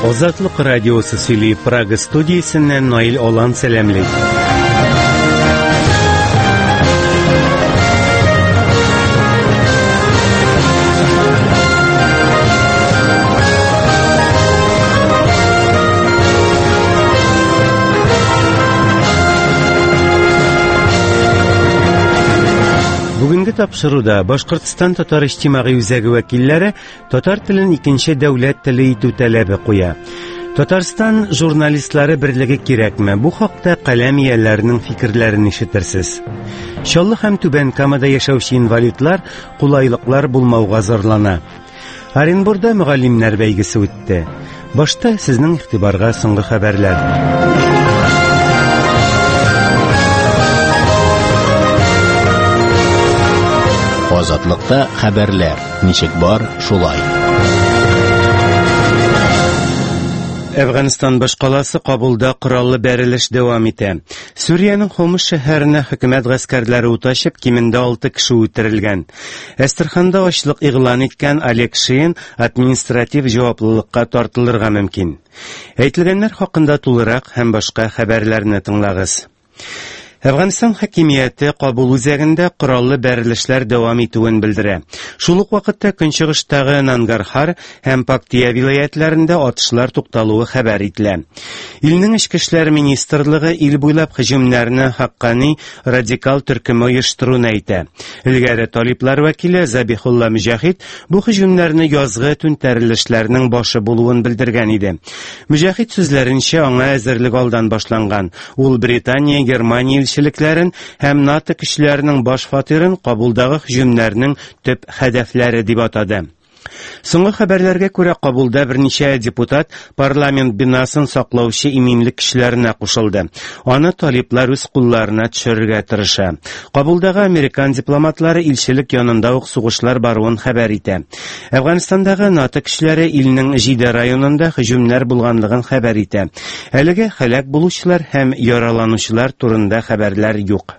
Азатлык радиосы сөйли Прага студиясеннән Наил Алан сәламлый. Бүгенге тапшыруда Башкортстан татар иҗтимагый үзәге вәкилләре татар телен икенче дәүләт теле итү таләбе куя. Татарстан журналистлары берлеге кирәкме? Бу хакта каләм ияләренең фикерләрен ишетерсез. Чаллы һәм Түбән Камада яшәүче инвалидлар кулайлыклар булмауга зарлана. Оренбургда мөгаллимнәр бәйгесе үтте. Башта сезнең игътибарга соңгы хәбәрләр. Азатлыкта хәбәрләр. Ничек бар, шулай. Әфганстан башкаласы Кабулда кораллы бәрелеш дәвам итә. Сүриянең Хомс шәһәренә хөкүмәт гаскәрләре уташып, кимендә 6 кеше үтерелгән. Әстерханда ачлык игълан иткән Олег Шин административ җаваплылыкка тартылырга мөмкин. Әйтелгәннәр хакында тулырак һәм башка хәбәрләрне тыңлагыз. Әфганстан хакимияте Кабул үзәгендә кораллы бәрелешләр дәвам итүен белдерә. Шул ук вакытта көнчыгыштагы Нангархар һәм Пактия вилаятларында атышлар тукталуы хәбәр ителә. Илнең эчке эшләр министрлыгы ил буйлап һөҗүмнәрне хаккани радикал төркеме оештыруын әйтә. Илгәре талиблар вәкиле Забихулла Мөҗахид бу һөҗүмнәрне язгы түнтәрелешләрнең башы булуын белдергән иде. Мөҗахид сүзләренчә, аңа әзерлек алдан башланган. Ул Британия, Германия илчелекләрен һәм НАТО кешеләренең баш фатирын Кабулдагы һөҗүмнәрнең төп хәдәфләре дип атады. Соңгы хәбәрләргә күрә, Кабулда берничә депутат парламент бинасын саклаучы иминлек кешеләренә кушылды. Аны талиблар үз кулларына төшерергә тырыша. Кабулдагы американ дипломатлары илчелек янында ук сугышлар баруын хәбәр итә. Әфганстандагы НАТО кешеләре илнең Жиде районында һөҗүмнәр булганлыгын хәбәр итә. Әлегә һәлак булучылар һәм яраланучылар турында хәбәрләр юк.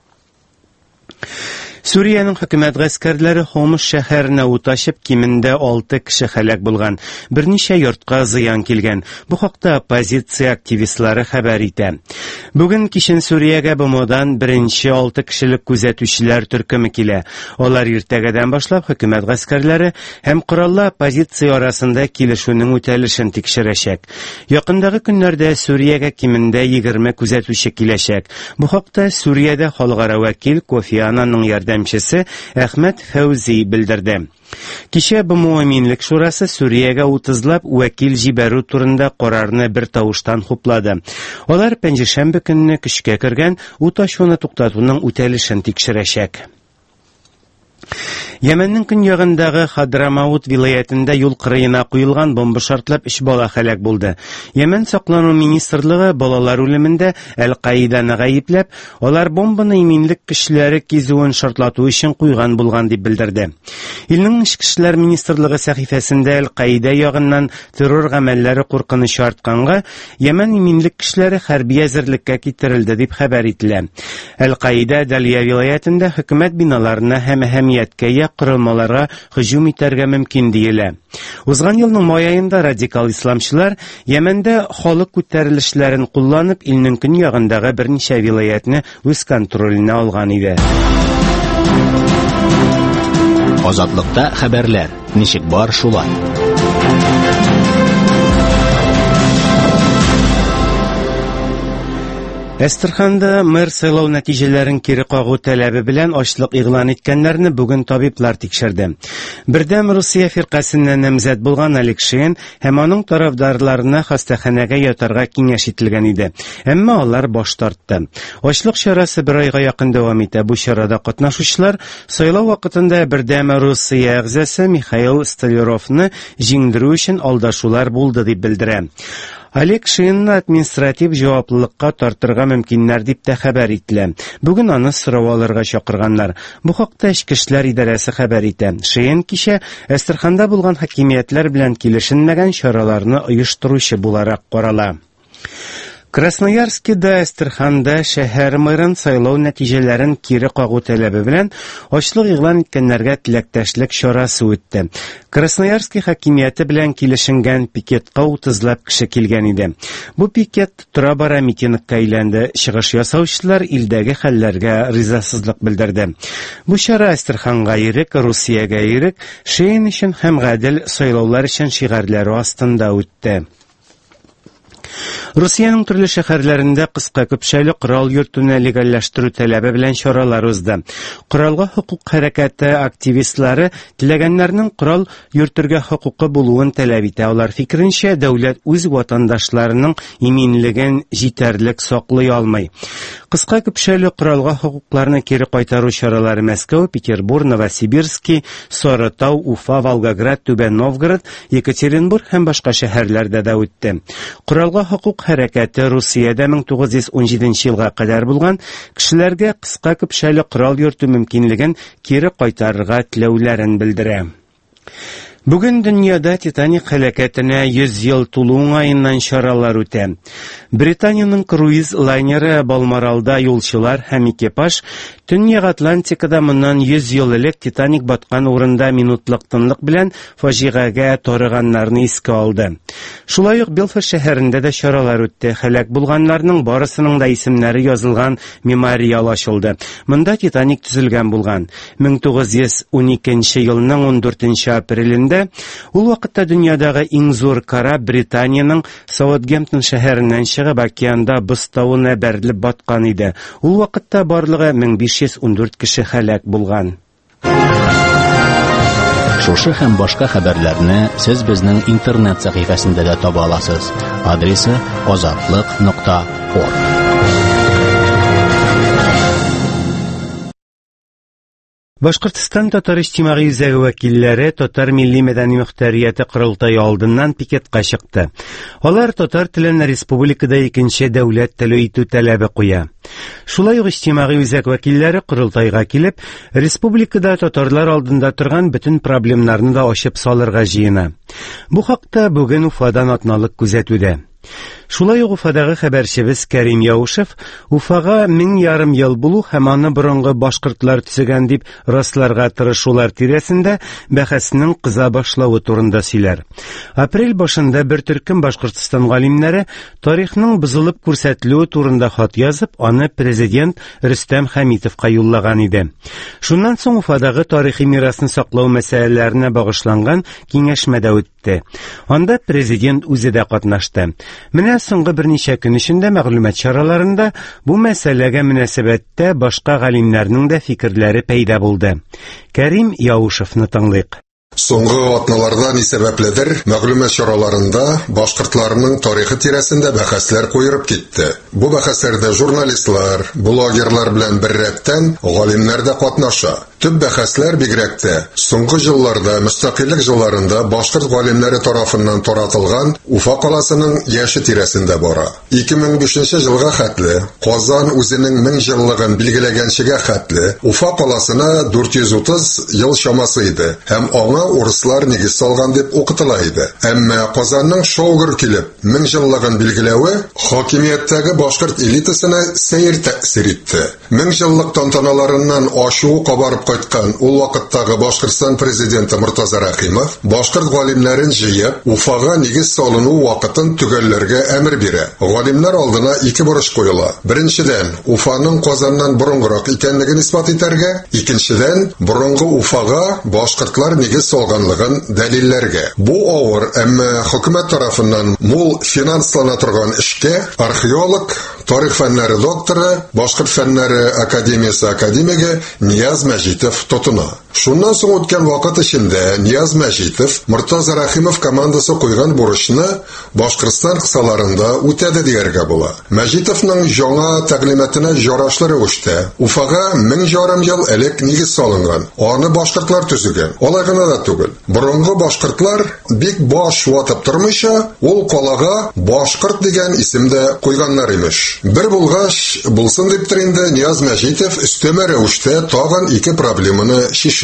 Сүриянең хөкүмәт гаскәрләре Хомс шәһәренә уташып, кимендә 6 кеше һәлак булган. Берничә йортка зыян килгән. Бу хакта оппозиция активистлары хәбәр итә. Бүген кичен Сүриягә БМОдан беренче 6 кешелек күзәтүчеләр төркеме килә. Алар иртәгәдән башлап хөкүмәт гаскәрләре һәм кораллы оппозиция арасында килешүнең үтәлешен тикшерәчәк. Якындагы көннәрдә Сүриягә кимендә 20 күзәтүче киләчәк. Бу хакта Сүриядә халыкара вәкил Кофи Аннанның ярдәмчесе Әхмәт Фәүзи белдерде. Кичә БМО Минлек шурасы Сүриягә 30лап вәкил җибәрү турында карарны бер тавыштан хуплады. Алар пәнҗешәмбе көнне көчкә кергән уташуны туктатуның үтәлешен тикшерәчәк. Йәмәннең көньягындагы Хадрамаут вилаятында юл кырыена куелган бомба шартлап 3 бала һәлак булды. Йәмән саклану министрлыгы балалар үлемендә Әл-Каиданы гаепләп, алар бомбаны иминлек кешеләре кизүен шартлату өчен куйган булган дип белдерде. Илнең эчке эшләр министрлыгы сәхифәсендә Әл-Каида ягыннан террор гамәлләре куркынычы артканга, Йәмән иминлек кешеләре хәрби әзерлеккә китерелде дип хәбәр ителә. Әл-Каида Далия вилаятында хөкүмәт биналарына һәм әһәмияткә корылмаларга һөҗүм итәргә мөмкин диелә. Узган елның май аенда радикал исламчылар Йәмәндә халык күтәрелешләрен кулланып, илнең көньягындагы берничә вилаятны үз контроленә алган иде. Азатлыкта хәбәрләр. Ничек бар, шулай. Әстерханда мэр сайлау нәтиҗәләрен кире кагу таләбе белән ачлык игълан иткәннәрне бүген табиблар тикшерде. Бердәм Русия фиркасыннан намзәт булган Олег Шин һәм аның тарафдарларына хастаханәгә ятарга киңәш ителгән иде. Әмма алар баш тартты. Ачлык чарасы 1 айга якын дәвам итә. Бу чарада катнашучылар сайлау вакытында Бердәм Русия әгъзасы Михаил Столяровны җиңдерү өчен алдашулар булды дип белдерә. Олег Шинны административ җаваплылыкка тартырга мөмкиннәр дип тә хәбәр ителә. Бүген аны сорау алырга чакырганнар. Бу хакта Эчке эшләр идарәсе хәбәр итә. Шин кичә Әстерханда булган хакимиятләр белән килешенмәгән чараларны оештыручы буларак карала. Красноярскида, Астраханда шәһәр мэрын сайлау нәтиҗәләрен кире кагу таләбе белән ачлык игълан иткәннәргә теләктәшлек чарасы үтте. Красноярский хакимияте белән килешенгән пикетка 30лап кеше килгән иде. Бу пикет тора-бара митингка әйләнде. Чыгыш ясаучылар илдәге хәлләргә ризасызлык белдерде. Бу чара Астраханга ирек, Русиягә ирек, Шәйн өчен һәм гадел сайлаулар өчен шигарләре астында үтте. Русиянең төрле шәһәрләрендә кыска көпшәле корал йөртүне легаллаштыру таләбе белән чаралар узды. Коралга хукук хәрәкәте активистлары теләгәннәрнең корал йөртергә хукукы булуын таләп итә. Алар фикеренчә, дәүләт үз ватандашларының иминлеген җитәрлек саклый алмый. Кыска көпшәле коралга хукукларны кире кайтару чаралары Мәскәү, Петербург, Новосибирск, Саратау, Уфа, Волгоград, Түбән Новгород, Екатеринбург һәм башка шәһәрләрдә дә үтте. Коралга хукук хәрәкәте Русиядә 1917 елга кадәр булган кешеләргә кыска көпшәле корал йөртү мөмкинлеген кире кайтарырга теләүләрен белдерә. Бүген дөньяда Титаник һәлакәтенә 100 ел тулу уңаеннан чаралар үтә. Британияның круиз лайнеры Балморалда юлчылар һәм экипаж Төньяк Атлантикада моннан 100 ел элек Титаник баткан урында минутлык тынлык белән фаҗигагә тарыганнарны искә алды. Шулай ук Белфаст шәһәрендә дә чаралар үтте. Һәлак булганнарның барысының да исемнәре язылган мемориал ачылды. Монда Титаник төзелгән булган. 1912 елның 14 апрелендә ул вакытта дөньядагы иң зур кара Британияның Саутгемптон шәһәреннән чыгып океанда быстауына бәрелеп баткан иде. Ул вакытта барлыгы 1514 кеше һәлак булган. Шушы һәм башка хәбәрләрне сез безнең интернет сәхифәсендә дә таба аласыз. Адресы azatlyk.org. Башкортстан татар иҗтимагый үзәге вәкилләре татар милли мәдәни мөхтәрияте корылтайы алдыннан пикетка чыкты. Алар татар телен республикада икенче дәүләт теле итү таләбе куя. Шулай ук иҗтимагый үзәк вәкилләре корылтайга килеп, республикада татарлар алдында торган бөтен проблемнарны да ачып салырга җыена. Бу хакта бүген Уфадан атналык күзәтүдә. Шулай ук Уфадагы хәбәрчебез Кәрим Яушев Уфага 1000 ел булу һәм аны борынгы башкортлар төзегән дип расларга тырышулар тирәсендә бәхәснең кыза башлавы турында сөйләр. Апрель башында бер төркем Башкортстан галимнәре тарихның бузылып күрсәтелүе турында хат язып, аны президент Рөстәм Хәмитовка юллаган иде. Шуннан соң Уфадагы тарихи мирасны саклау мәсьәләләренә багышланган киңәшмәдә үтте. Анда президент үзе дә катнашты. Менә соңгы берничә көн эчендә мәгълүмат чараларында бу мәсьәләгә мөнәсәбәттә башка галимнәрнең дә фикерләре пәйда булды. Кәрим Яушевны тыңлыйк. Соңгы атналарда ни сәбәпледер, мәгълүмат чараларында башкортларның тарихы тирәсендә бәхәсләр куерып китте. Бу бәхәсләрдә журналистлар, блогерлар белән бер рәттән галимнәр дә катнаша. Төп бәхәсләр бигрәктә соңгы елларда мөстәкыйльлек елларында башкорт галимнәре тарафыннан таратылган Уфа каласының яше тирәсендә бара. 2005 елга хәтле Казан үзенең 1000 еллыгын билгеләгәнчегә хәтле Уфа каласына 430 ел чамасы иде һәм аңа урыслар нигез салган дип укытыла иде. Әмма Казанның шаугыр килеп 1000 еллыгын билгеләве хакимияттәге башкорт элитасына сәер тәэсир итте. 1000 еллык тантаналарыннан ачуы кабарып кайткан ул вакыттагы Башкортстан президенты Муртаза Рахимов башкорт галимнәрен җыеп Уфага нигез салыну вакытын төгәлләргә әмер бирә. Галимнәр алдына ике бурыч куела. Беренчедән, Уфаның Казаннан борынгырак икәнлеген исбат итәргә, икенчедән, борынгы Уфага башкортлар нигез салганлыгын дәлилләргә. Бу авыр, әмма хөкүмәт тарафыннан мул финанслана торган эшкә археолог, тарих фәннәре докторы, башкорт фәннәре академиясе академигы Нияз Мәҗитов тотына. Шуннан соң үткән вакыт эчендә Нияз Мәҗитов Муртаза Рахимов командасы куйган бурычны Башкортстан кысаларында үтәде дияргә була. Мәҗитовның яңа тәгълиматына ярашлы рәвештә Уфага 1000 ел элек нигез салынган. Аны башкортлар төзегән. Алай гына да түгел. Борынгы башкортлар бик баш ватып тормыйча, ул калага башкорт дигән исемдә куйганнар имеш. Бер булгач, булсын дип инде Нияз Мәҗитов өстәмә рәвештә тагын ике проблеманы шишә.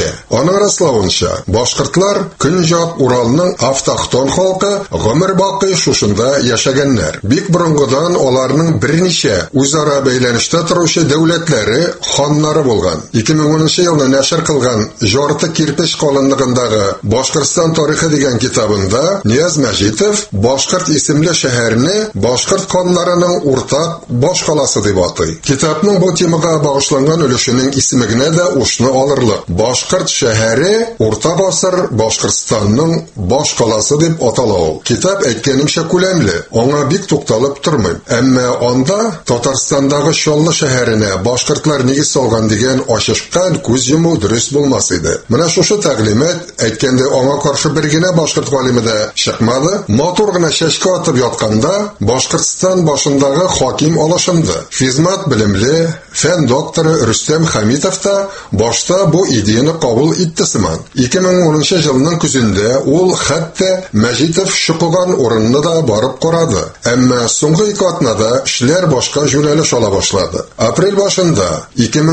төшә. Аның раславынча, башкортлар Көньяк Уралның автохтон халкы гомер бакый шушында яшәгәннәр. Бик борынгыдан аларның берничә үзара бәйләнештә торучы дәүләтләре, ханнары булган. 2010 елда нәшер кылган Жарты кирпеч калынлыгындагы Башкортстан тарихы дигән китабында Нияз Мәҗитов Башкорт исемле шәһәрне башкорт ханнарының уртак баш каласы дип атый. Китапның бу темага багышланган өлешенең исеме генә дә ушны алырлык. Башкорт шәһәре урта гасыр Башкортстанның баш каласы дип атала ул. Китап әйткәнемчә күләмле, аңа бик тукталып тормыйм. Әмма анда Татарстандагы Чаллы шәһәренә башкортлар нигез салган дигән ачышкан күз йому дөрес булмас иде. Менә шушы тәгълимат әйткәндә аңа каршы бер генә башкорт галиме дә чыкмады. Матур гына чәчкә атып ятканда Башкортстан башындагы хаким алышынды. Физмат белемле фән докторы Рөстәм Хәмитов та башта бу идеяны кабул итте сыман. 2010 елның күзендә ул хәтта Мәҗитов шукыган урынны да барып карады. Әмма соңгы 2 атнада эшләр башка юнәлеш ала башлады. Апрель башында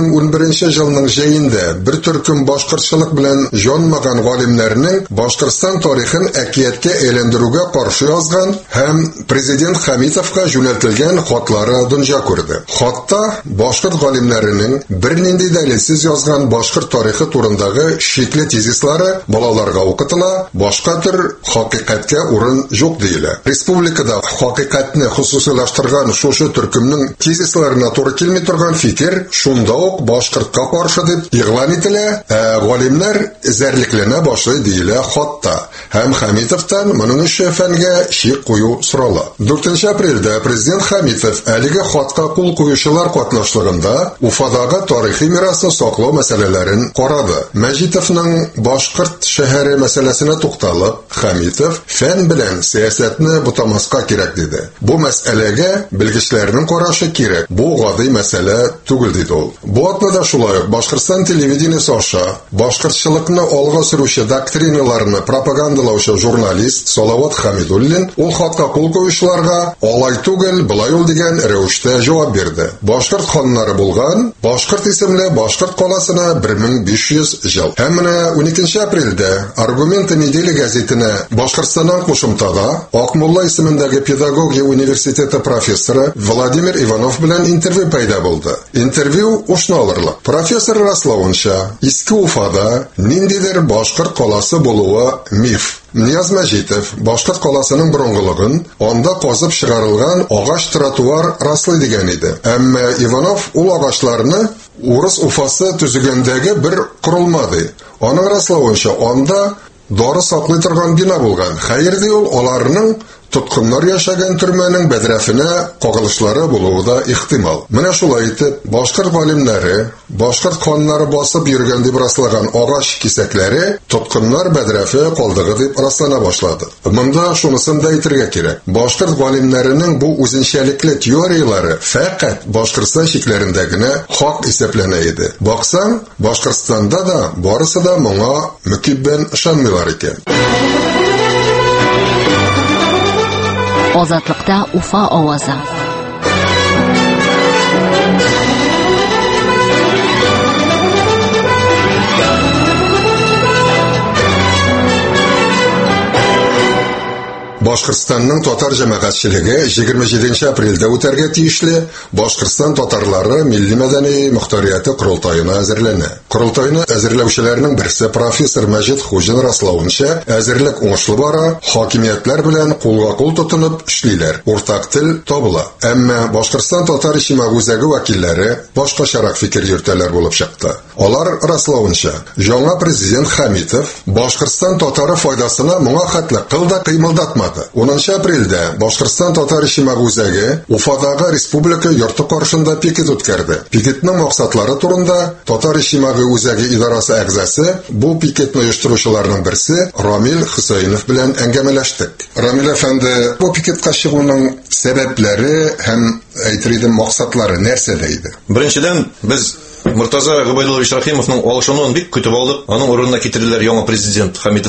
2011 елның җәендә бер төркем башкортчылык белән җанмаган галимнәрнең Башкортстан тарихын әкияткә әйләндерүгә каршы язган һәм президент Хәмитовка юнәлтелгән хатлары дөнья күрде. Хатта башкорт галимнәренең бернинди дәлилсез язган башкорт тарихы турындагы шикле тезислары балаларга укытыла, башка төр хакыйкатькә урын юк диелә. Республикада хакыйкатьне хусусилаштырган шушы төркемнең тезисларына туры килми торган фикер шунда ук башкортка каршы дип игълан ителә, галимнәр эзәрлекләнә башлый диелә хатта. Һәм Хәмитовтан моның эше фәнгә шик кую сорала. 4 апрельдә президент Хәмитов әлеге хатка кул куючылар катнашлыгында Уфадагы тарихи мирасны саклау мәсьәләләрен карады. Мәҗитовның башкорт шәһәре мәсьәләсенә тукталып, Хәмитов фән белән сәясәтне бутамаска кирәк диде. Бу мәсьәләгә белгечләрнең карашы кирәк. Бу гади мәсьәлә түгел диде ул. Бу атнада шулай ук Башкортстан телевидениесе аша башкортчылыкны алга сөрүче доктриналарны пропагандалаучы журналист Салават Хәмидуллин ул хатка кул куючыларга алай түгел, былай ул дигән рәвештә җавап бирде. Башкорт ханнары булган Башкорт исемле Башкорт каласына 1500 ел. Һәм менә 12 апрельдә Аргументы недели газетына Башкортстаннан кушымтада Акмулла исемендәге педагогия университеты профессоры Владимир Иванов белән интервью пайда булды. Интервью ушны алырлык. Профессор раславынча, иске Уфада ниндидер башкорт каласы булуы миф. Нияз Мәҗитов Башкорт каласының борынгылыгын анда казып чыгарылган агач тротуар раслый дигән иде. Әмма Иванов ул агачларны урыс Уфасы төзегәндәге бер корылмады. Аның раславынча анда дары саклый торган бина булган. Хәер ди ул аларның тоткыннар яшәгән төрмәнең бәдрәфенә кагылышлары булуы да ихтимал. Менә шулай итеп, башкорт галимнәре, башкорт ханнары басып йөргән дип раслаган агач кисәкләре тоткыннар бәдрәфе калдыгы дип раслана башлады. Монда шунысын да әйтергә кирәк. Башкорт галимнәренең бу үзенчәлекле теориялары фәкать Башкортстан шикләрендә генә хак исәпләнә иде. Баксаң, Башкортстанда да барысы да моңа мөкиббән ышанмыйлар икән. Азатлыкта Уфа авазы. Башкортстанның татар җәмәгатьчелеге 27 апрельдә үтәргә тиешле Башкортстан татарлары милли мәдәни мөхтәрияте курултаена әзерләнә. Курултайны әзерләүчеләрнең берсе профессор Мәҗит Хуҗин раславынча, әзерлек уңышлы бара, хакимиятләр белән кулга-кул тотынып эшлиләр. Уртак тел табыла. Әмма Башкортстан татар ишима үзәге вәкилләре башкачарак фикер йөртәләр булып чыкты. Алар раславынча, яңа президент Хәмитов Башкортстан татары файдасына моңа хәтле кылда кыймылдатмады. 10 апрельдә Башкортстан татар ишима үзәге Уфадагы республика йорты каршында пикет үткәрде. Пикетның максатлары турында татар ишима үзәге идарасы әгъзасы бу пикетны оештыручыларның берсе Рамил Хусаинов белән әңгәмәләштек. Рамил әфәнде, бу пикетка чыгуның сәбәпләре һәм әйтелгән максатлары нәрсәдә иде? Беренчедән, без Муртаза Габайдуллович Рахимовның алышынуын бик көтеп алдык. Аның урынына китерделәр яңа президент Хәмитовны.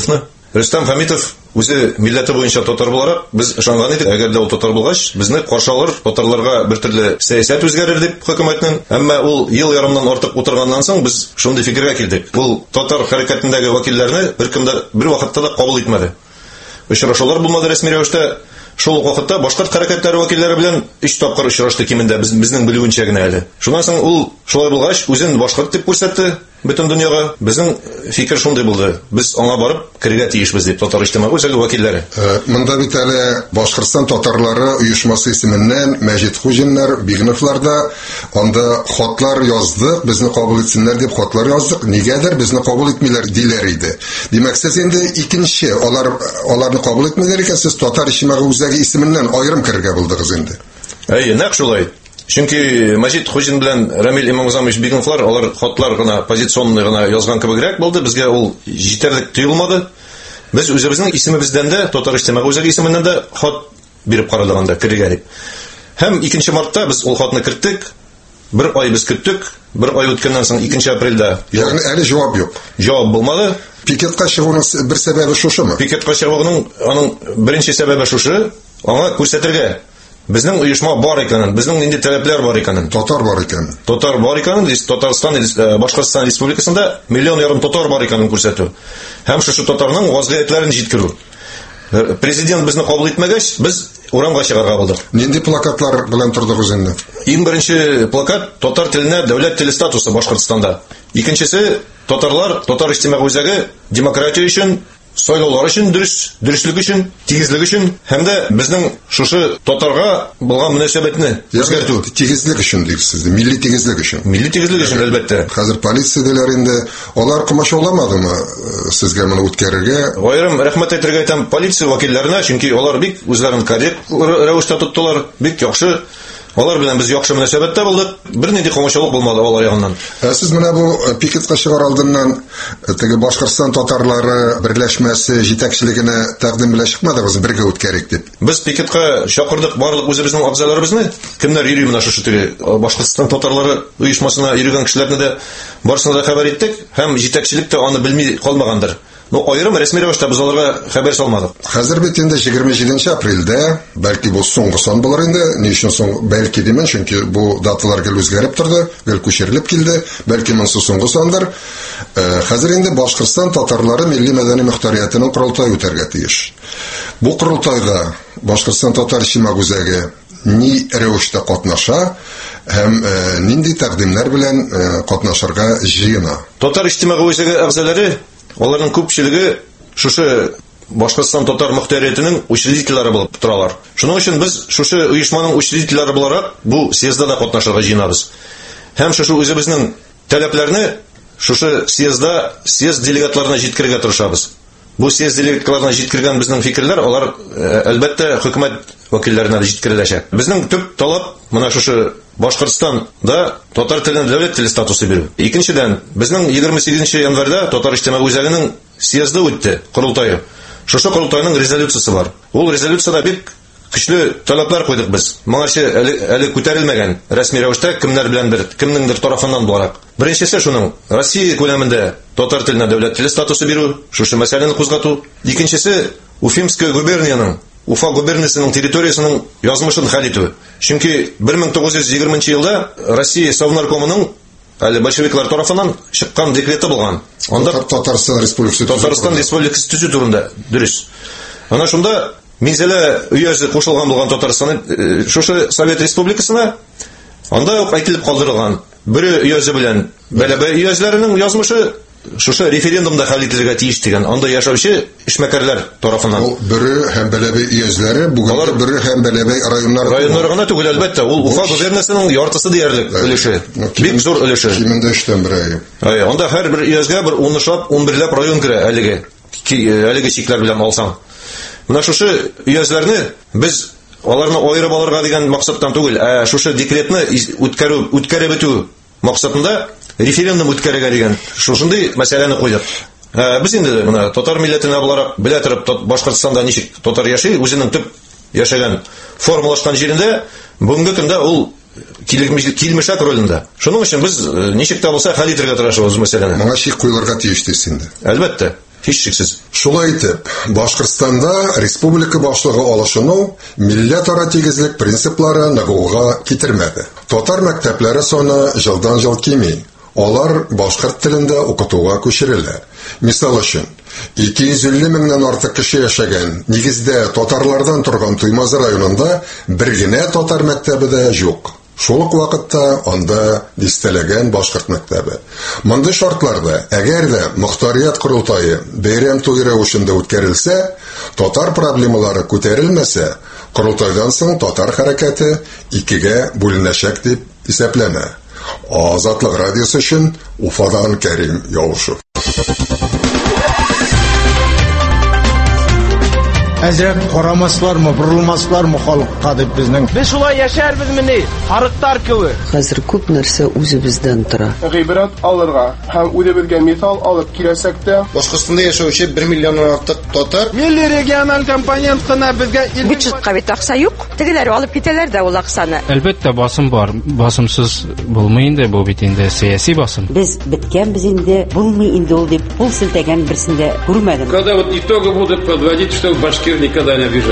Рөстәм Хәмитов үзе милләте буенча татар буларак, без ышанган идек, әгәр дә ул татар булгач, безне каршы алыр, татарларга бер төрле сәясәт үзгәрер дип хөкүмәтнең. Әмма ул ел ярымнан артык утырганнан соң без шундый фикергә килдек. Ул татар хәрәкәтендәге вәкилләрне бер вакытта да кабул итмәде. Очрашулар булмады рәсми рәвештә. Шул вакытта башкорт хәрәкәтләре вәкилләре белән 3 тапкыр очрашты кимендә, безнең белүенчә генә әле. Шуннан соң ул шулай булгач үзен башкорт дип күрсәтте бөтен дөньяга. Безнең фикер шундый булды. Без аңа барып киргә тиешбез дип татар иҗтимагый үзәге вәкилләре. Монда бит әле Башкортстан татарлары оешмасы исеменнән Мәҗит Хуҗиннар, Бигновлар да анда хатлар яздык, безне кабул итсеннәр дип хатлар яздык. Нигәдер безне кабул итмиләр диләр иде. Димәк, сез инде икенче аларны кабул итмиләр икән, сез татар иҗтимагый үзәге исеменнән аерым киргә булдыгыз инде. Нәкъ шулай. Чөнки Мәҗит Хуҗин белән Рамил Имамзамович Бигновлар алар хатлар гына позиционный гына язган кебегрәк булды. Безгә ул җитәрлек тоелмады. Без үзебезнең исемебездән дә, татар иҗтимагый үзәге исеменнән дә хат биреп карадыганда киргә дип. Һәм 2 мартта без ул хатны кирттек. 1 ай без көттек. 1 ай үткәннән соң 2 апрельдә Ягъни әле җавап юк. Җавап булмады. Пикетка чыгуның бер сәбәбе шушымы? Пикетка чыгуның аның беренче сәбәбе шушы, аңа күрсәтергә безнең оешма бар икәнен, безнең нинди таләпләр бар икәнен. Татар бар икән. Татар бар икәнен, Татарстан, Башкортстан Республикасында 1 миллион ярым татар бар икәнен күрсәтү. Һәм шушы татарның вазгыятьләрен җиткерү. Президент безне кабул итмәгәч, без урамга чыгарга булдык. Нинди плакатлар белән тордыгыз инде? Иң беренче плакат татар теленә дәүләт теле статусы Башкортстанда. Икенчесе татарлар, татар иҗтимагый үзәге демократия өчен, сайлаулар өчен, дөрестлек өчен, тигезлек өчен һәм дә безнең шушы татарга булган мөнәсәбәтне үзгәртү. Тигезлек өчен дигез, милли тигезлек өчен. Милли тигезлек өчен әлбәттә. Хәзер полицияләр инде алар комачауламадымы сезгә моны үткәрергә? Аерым рәхмәт әйтергә итәм полиция вәкилләренә, чөнки алар бик үзләрен коррект рәвештә тоттылар, бик яхшы. Алар белән без яхшы мөнәсәбәттә булдык. Бернинди комачаулык булмады алар ягыннан. Сез менә бу пикетка чыгар алдыннан теге Башкортстан татарлары берләшмәсе җитәкчелегенә тәкъдим белән чыкмадыгыз, бергә үткәрик дип. Без пикетка чакырдык барлык үзебезнең абзарларыбызны. Кемнәр йөри менә шушы теге Башкортстан татарлары оешмасына йөргән кешеләрне дә барсына да хәбәр иттек, һәм җитәкчелек тә аны белми калмагандыр. Аерым рәсми рәвештә без аларга хәбәр салмадык. Хәзер бит инде 27 апрельдә, бәлки бу соңгы сан булыр инде. Ни өчен соң бәлки димен, чөнки бу даталар гел үзгәреп торды, гел күчерелеп килде. Бәлки монсы соңгы сандыр. Хәзер инде Башкортстан татарлары милли мәдәни мөхтәриятының курултайы үтәргә тиеш. Бу курултайга Башкортстан татар иҗтимагый үзәге ни рәвештә катнаша һәм нинди тәкъдимнәр белән катнашырга җыена? Татар иҗтимагый үзәге әгъзалары аларның күпчелеге шушы Башкортстан татар мөхтәриятының учредительләре булып торалар. Шуның өчен без шушы оешманың учредительләре буларак бу съездда да катнашырга җыенабыз. Һәм шушы үзебезнең таләпләрне шушы съездда съезд делегатларына җиткерергә тырышабыз. Бу съезд делегатларына җиткергән безнең фикерләр алар әлбәттә хөкүмәт вәкилләренә дә җиткереләчәк. Безнең төп талап менә шушы Башкортстанда татар теленә дәүләт теле статусы бирү. Икенчедән, безнең 28 январьда татар иҗтимагый үзәгенең съезды үтте, курултайы. Шушы курултайның резолюциясе бар. Ул резолюциядә бик көчле талаплар куйдык без. Моңарчы әле күтәрелмәгән рәсми рәвештә кемнеңдер тарафыннан буларак. Беренчесе шуның Россия күләмендә татар теленә дәүләт теле статусы бирү, шушы мәсьәләне кузгату. Икенчесе Уфимская губернияның Уфа губерниясының территориясының язмышын хәл итү. Чөнки 1920 елда Россия Совнаркомының әле большевиклар тарафыннан чыккан декреты булган. Анда Татарстан Республикасы төзү турында дөрес. Ана шунда Минзәлә өязе кушылган булган Татарстан шушы Совет Республикасына анда ук әйтелеп калдырылган. Бер өязе белән Бәләбәй өязләренең язмышы шушы референдумда хәл ителергә тиеш дигән. Анда яшәүче эшмәкәрләр тарафыннан. Ул Бөрө һәм Бәләбәй өязләре бүген Бөрө һәм Бәләбәй районнары гына түгел, әлбәттә, ул Уфа губерниясының яртысы диярлек өлеше. Бик зур өлеше. Кимендә 3тән 1. Анда һәр бер өязгә бер 10-11 район керә әлеге чикләр белән алсаң. Менә шушы өязләрне без аларны аерып алырга дигән максаттан түгел, шушы декретны үткәреп бетү максатында референдум үткәрергә дигән шушындый мәсьәләне куйдык. Без инде менә татар милләтенә буларак белә торып Башкортстанда ничек татар яши, үзенең төп яшәгән формалашкан җирендә бүгенге көндә ул килмешәк ролендә. Шуның өчен без ничек тә булса хәл итәргә тырышабыз мәсьәләне. Моңа шик куйларга тиеш дисез инде. Әлбәттә. һичшиксез. Шулай итеп, Башкортстанда республика башлыгы алышыну милләтара тигезлек принциплары ныгуга китермәде. Татар мәктәпләре саны жылдан-жыл кими. Алар башкорт телендә укытуга күчерелә. Мисал өчен, 250 меңнән артык кеше яшәгән, нигездә татарлардан торган Туймазы районында бер генә татар мәктәбе дә юк. Шул ук вакытта анда дистәләгән башкорт мәктәбе. Мондый шартларда, әгәр дә мөхтарият курултайы бәйрәм туй рәвешендә үткәрелсә, татар проблемалары күтәрелмәсә, курултайдан соң татар хәрәкәте икегә бүленәчәк дип исәпләнә. Азатлык радиосы өчен Уфадан Кәрим Явушев. Әзрәк карамаслармы, борылмаслармы халыкка дип безнең. Без шулай яшәрбез мени, харыктар кебек. Хәзер күп нәрсә үзебездән тора. Гыйбрат алырга һәм үзебезгә мисал алып киләсәк тә, Башкортстанда яшәүче 1 миллионнан артык татар. Милли региональ компонент кына безгә бюджетка бит акча юк. Тегеләр алып китәләр дә ул акчаны. Әлбәттә басым бар. Басымсыз булмый инде бу бит инде сәяси басым. Без биткәнбез инде, булмый инде ул дип кул селтәгән берсендә күрмәдем. Когда вот итоги будут подводить, что башкир никогда не обижали.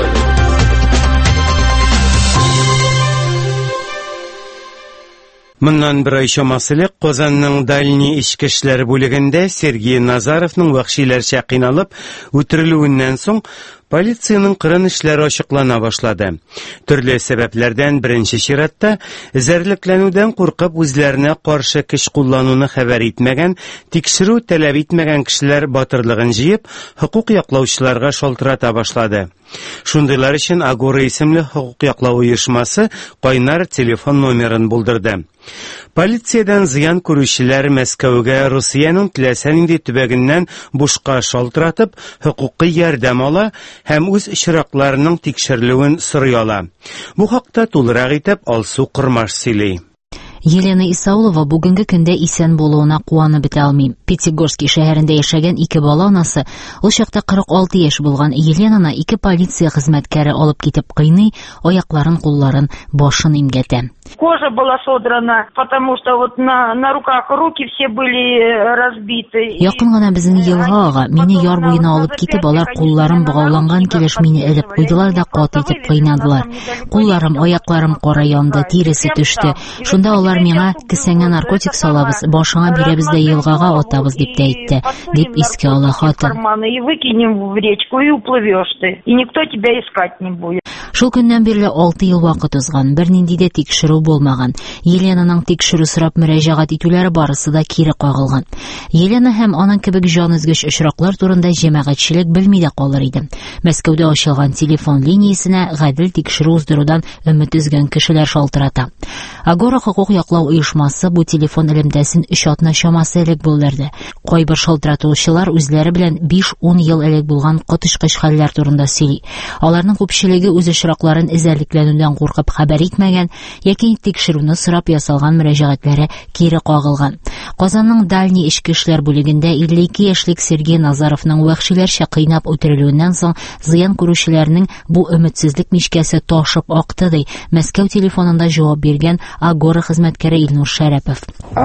Моннан bir ай чамасылык Казанның Дальний эчке эшләр бүлегендә Сергей Назаровның вахшиләрчә кыйналып үтерелүеннән соң полициянең кырын эшләре ачыклана башлады. Төрле сәбәпләрдән беренче чиратта эзәрлекләнүдән куркып үзләренә каршы көч куллануны хәбәр итмәгән, тикшерү таләп итмәгән кешеләр батырлыгын җыеп, хукук яклаучыларга шалтырата башлады. Шундыйлар өчен Агора исемле хукук яклау оешмасы кайнар телефон номерын булдырды. Полициядән зыян күрүчеләр Мәскәүгә Русиянең теләсә нинди төбәгеннән бушка шалтыратып, хукукый ярдәм ала һәм үз очракларының тикшерелүен сорый ала. Бу хакта тулырак итеп Алсу Кырмаш сөйли. Елена Исаулова бүгенге көндә исән булуына куанып бетә алмый. Пятигорский шәһәрендә яшәгән 2 бала анасы, ул чакта 46 яшь булган Еленаны 2 полиция хезмәткәре алып китеп кыйный, аякларын, кулларын, башын имгәтә. Кожа была содрана, потому что вот на руках руки все были разбиты. Якын гына безнең елгага мине яр буена алып китеп, алар кулларым богауланган килеш мине элеп куйдылар да кат итеп кыйнадылар. Кулларым, аякларым кара янды, тиресе төште. Шунда алар миңа кесәңә наркотик салабыз, башыңа бирәбез дә елгага атабыз дип тә әйтте, дип искә ала хатын. И выкинем в речку и уплывешь ты, и никто тебя искать не будет. Шул көннән бирле 6 ел вакыт узган, бернинди дә тикшерү булмаган. Еленаның тикшерү сорап мөрәҗәгать итүләре барысы да кире кагылган. Елена һәм аның кебек җан өзгеч очраклар турында җәмәгатьчелек белми дә калыр иде. Мәскәүдә ачылган телефон линиясенә гадел тикшерү уздырудан өмет үзгән кешеләр шалтырата. Агора хукук яклау оешмасы бу телефон элемтәсен 3 атна чамасы элек булдырды. Кайбер шалтыратучылар үзләре белән 5-10 ел элек булган котышкыч хәлләр турында сөйли. Аларның күпчелеге үз очракларын эзәрлекләнүдән куркып хәбәр итмәгән яки тикшерүне сорап ясалган мөрәҗәгатьләре кире кагылган. Казанның Дальний эчке эшләр бүлегендә 52 яшьлек Сергей Назаровның вахшиләрчә кыйнап үтерелүеннән соң зыян күрүчеләрнең бу өметсезлек мичкәсе ташып акты ди Мәскәү телефонында җавап биргән Агора хезмәткәре Илнур Шәрәпов.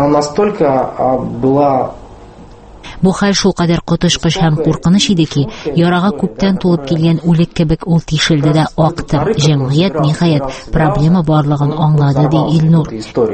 Бу хәл шул кадәр котышкыч һәм куркыныч иде ки, ярага күптән тулып килгән үлек кебек ул тишелде дә акты. Җәмгыять ниһаять проблема барлыгын аңлады ди Илнур.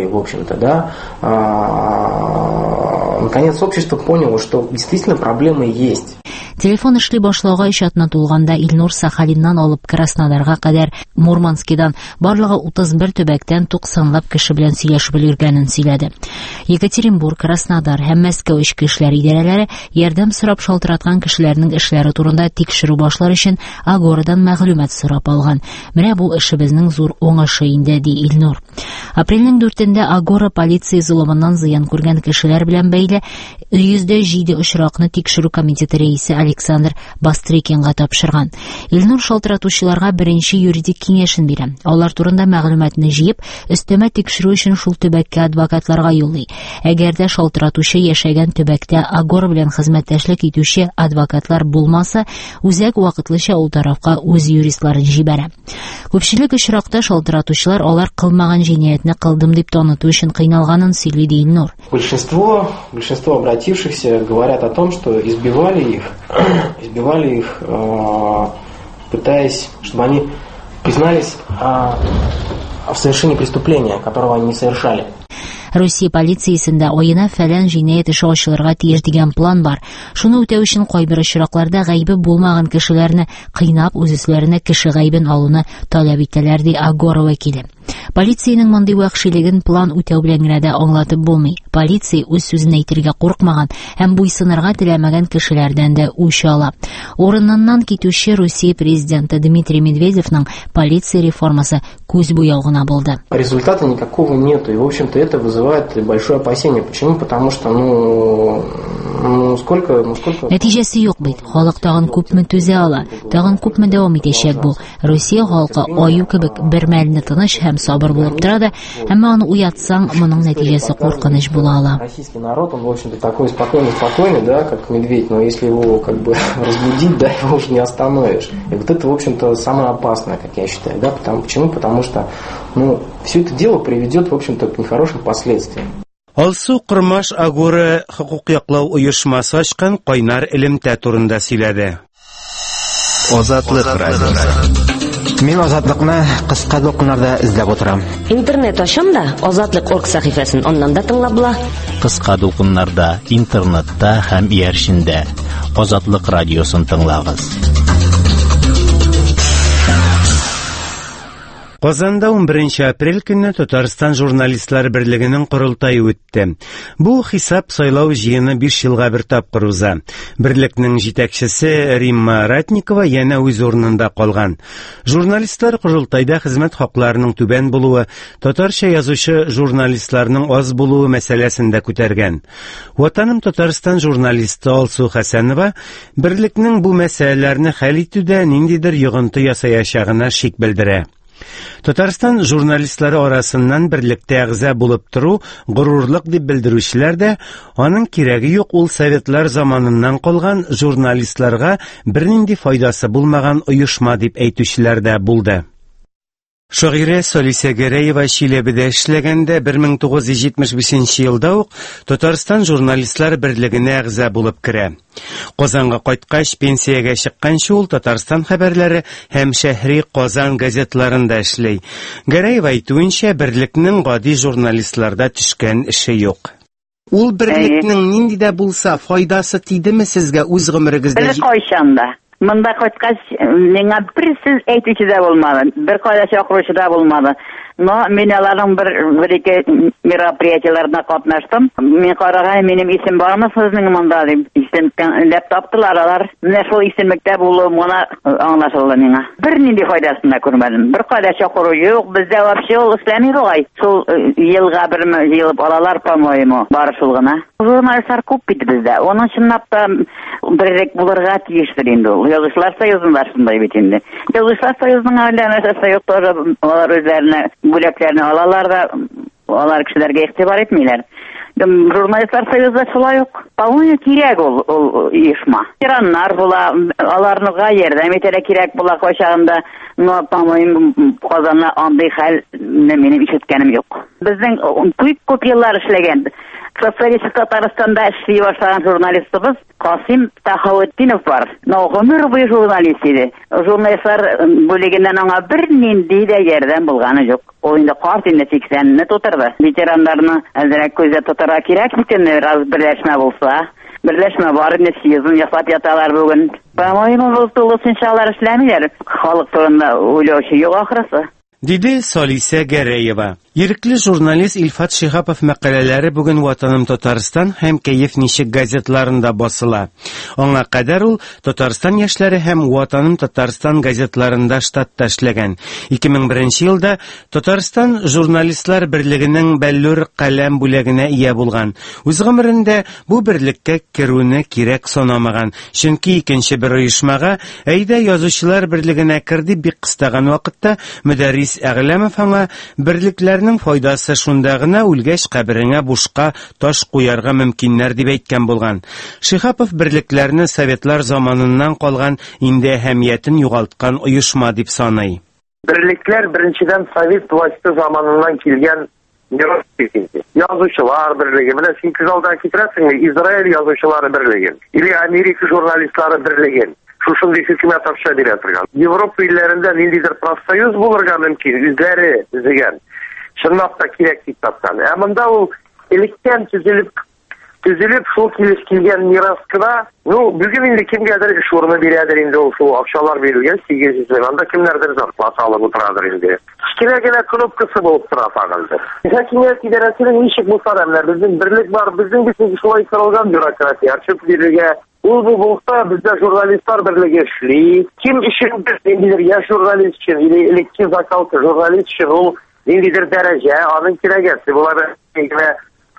Наконец общество поняло, что действительно проблемы есть. Телефон эшли башлауга 3 атна тулганда Илнур Сахалиннан алып Краснодарга кадәр Мурманскидан барлыгы 31 төбәктән 90лап кеше белән сөйләшеп йөргәнен сөйләде. Екатеринбург, Краснодар һәм Мәскәү эчке эшләр идарәләре ярдәм сорап шалтыраткан кешеләрнең эшләре турында тикшерү башлар өчен Агорадан мәгълүмат сорап алган. Менә бу эшебезнең зур уңышы инде ди Илнур. Апрельнең 4-ендә Агора полиция зулымыннан зыян күргән кешеләр белән бәйле 107 очракны тикшерү комитеты рәисе Александр Бастрыкинга тапшырган. Илнур шалтыратучыларга беренче юридик киңәшен бирә. Алар турында мәгълүматны җыеп, өстәмә тикшерү өчен шул төбәккә адвокатларга юллый. Әгәр дә шалтыратучы яшәгән төбәктә Агора белән хезмәттәшлек итүче адвокатлар булмаса, үзәк вакытлыча ул тарафка үз юристларын җибәрә. Күпчелек очракта шалтыратучылар алар кылмаган җинаятьне кылдым дип таныту өчен кыйналганын сөйли ди Илнур. Большинство обратившихся говорят о том, что избивали их избивали их, пытаясь, чтобы они признались в совершении преступления, которого они не совершали. Россия полициясында oyына фәлән җинаять эше ачылырга тиеш дигән план бар. Шуны үтәү өчен кайбер очракларда гаибе булмаган кешеләрне кыйнап үз өсләренә кеше гаибен алуны таләп итәләр, ди Агора вәкиле. Полициянең мондый вәхшилеген план үтәү белән генә дә аңлатып булмый. Полиция үз сүзен әйтергә курыкмаган һәм буйсынырга теләмәгән кешеләрдән дә үч ала. Урыныннан китүче Россия президенты Дмитрий Медведевның полиция реформасы күз буяу гына булды. Результата никакого нету, и в общем-то это вызывает большое опасение. Почему? Потому что сколько... Нәтиҗәсе юк бит. Халык тагын күпме түзә ала, тагын күпме дәвам итәчәк бу. Россия халкы аю кебек бер мәлне тыныч һәм сабыр булып тора да, әмма аны уятсаң, моның нәтиҗәсе куркыныч була ала. Российский народ, он в общем-то такой спокойный, да, как медведь, но если его как бы разбудить, да, его уже не остановишь. И вот это, в общем-то, самое опасное, как я считаю, да, почему? Потому что, все это дело приведет, в общем-то, к нехорошим последствиям. Алсу Кырмаш Агора хукук яклау оешмасы ачкан кайнар элемтә турында сөйләде. Азатлык радиосы. Мин азатлыкны кыска докумнарда эзләп утырам. Интернет ачам да Азатлык.орг сәхифәсен аннан да тыңлап була. Кыска докумнарда, интернетта һәм иярчендә Азатлык радиосын тыңлагыз. Казанда 11 апрель көнне Татарстан журналистлар берлегенең курылтайы үтте. Бу хисап сайлау җыены 5 елга бер тапкыр уза. Берлекнең җитәкчесе Римма Ратникова янә үз урынында калган. Журналистлар курылтайда хезмәт хакларының түбән булуы, татарча язучы журналистларның аз булуы мәсьәләсен дә күтәргән. Ватаным Татарстан журналисты Алсу Хәсәнова берлекнең бу мәсьәләләрне хәл итүдә ниндидер йогынты ясаячагына шик белдерә. Татарстан журналистлары арасыннан берлектә әгъза булып тору горурлык дип белдерүчеләр дә, аның кирәге юк, ул советлар заманыннан калган журналистларга бернинди файдасы булмаган оешма дип әйтүчеләр дә булды. Шагыйрә Солиса Гәрәева Чиләбедә эшләгәндә 1975 елда ук Татарстан журналистлар берлегенә әгъза булып керә. Казанга кайткач пенсиягә чыкканчы ул Татарстан хәбәрләре һәм шәһри Казан газетларында эшли. Гәрәева әйтүенчә, берлекнең гади журналистларда төшкән эше юк. Ул берлекнең нинди дә булса файдасы тидеме сезгә үз гомерегездә? Кайчанда Монда кайткач, миңа бер сүз әйтүче дә булмады, бер кайда чакыручы да булмады. Но мин аларның бер-ике мероприятиеләрдә катнаштым. Мин караган, минем исем бармы сезнең монда дип, исем таптылар алар. Менә шул исемлектә булуым гына аңлашылды миңа. Бернинди файдасын да күрмәдем. Бер кайда чакыру юк, бездә вообще ул эшләми бугай. Шул елга бер җыелып алалар, по-моему, бары шул гына. Журналистлар күп бит бездә. Оның чынлап та беррәк булырга тиештер инде ул. Язучылар союзында шундай бит инде. Язучылар союзының әйләнәсе юк, алар үзләренә бүләкләрне алалар да, алар кешеләргә игътибар итмиләр. Журналистлар союзы шулай ук. По-моему, кирәк ул оешма. Тираннар була, аларга ярдәм итәргә кирәк була кайчагында. Но, по-моему, Казанна андый хәл минем ишеткәнем юк. Безнең күп еллар эшләгән Социалистик Татарстанда эшли башлаган журналистыбыз Касим Тахауетдинов бар. Но гомер буе журналист иде. Журналистлар бүлегеннән аңа бернинди дә ярдәм булганы юк. Ул инде карт инде 80-не тутырды. Ветераннарны әзрәк күздә тотарга кирәк микән, раз берләшмә булса. Берләшмә бар инде, съездын ясап яталар бүген. По-моему, ул тулысынчалар эшләмиләр. Халык турында уйлаучы юк ахрысы. Диде Солиса Гәрәева. Ирекле журналист Илфат Шихапов мәкаләләре бүген Ватаным Татарстан һәм Кәеф ничек газетларында басыла. Аңа кадәр ул Татарстан яшьләре һәм Ватаным Татарстан газетларында штатта эшләгән. 2001 елда Татарстан журналистлар берлегенең Бәллүр каләм бүләгенә ия булган. Үз гомерендә бу берлеккә керүне кирәк санамаган. Чөнки икенче бер оешмага әйдә язучылар берлегенә керди бик кыстаган вакытта Мөдәррис Әгъләмов аңа берлекләрнең файдасы шунда гына, үлгәч кабереңә бушка таш куярга мөмкиннәр дип әйткән булган. Шихапов берлекләрне советлар заманыннан калган инде әһәмиятен югалткан оешма дип саный. Берлекләр беренчедән совет власты заманыннан килгән Yazıcılar birliği. Менә син күз алдан китерәсеңме Израиль язучылары берлеге или Америка журналистлары берлеге. Шушындый хөкүмәт акча бирә торган. Европа илләрендә ниндидер профсоюз булырга мөмкин, үзләре дигән. Чынлап та кирәк дип тапкан. Ә монда ул электән төзелеп шул килгән мираскына, бүген инде кемгәдер эш урыны бирәдер инде ул шул акчалар бирелгән 800 мең. Анда кемнәрдер зарплата алып утырадыр инде. Кичкенә генә кнопкасы булып тора фагылды. Хакимият идарәсенең ничек булса да, безнең берлек бар, безнең бит шулай корылган бюрократия, арчып бирергә. Ул булса, бездә журналистлар берлеге эшли. Ким өчен ниндидер яшь журналист өчен, или электив закалка журналист өчен ул ниндидер дәрәҗә, аның кирәгесе була бергә.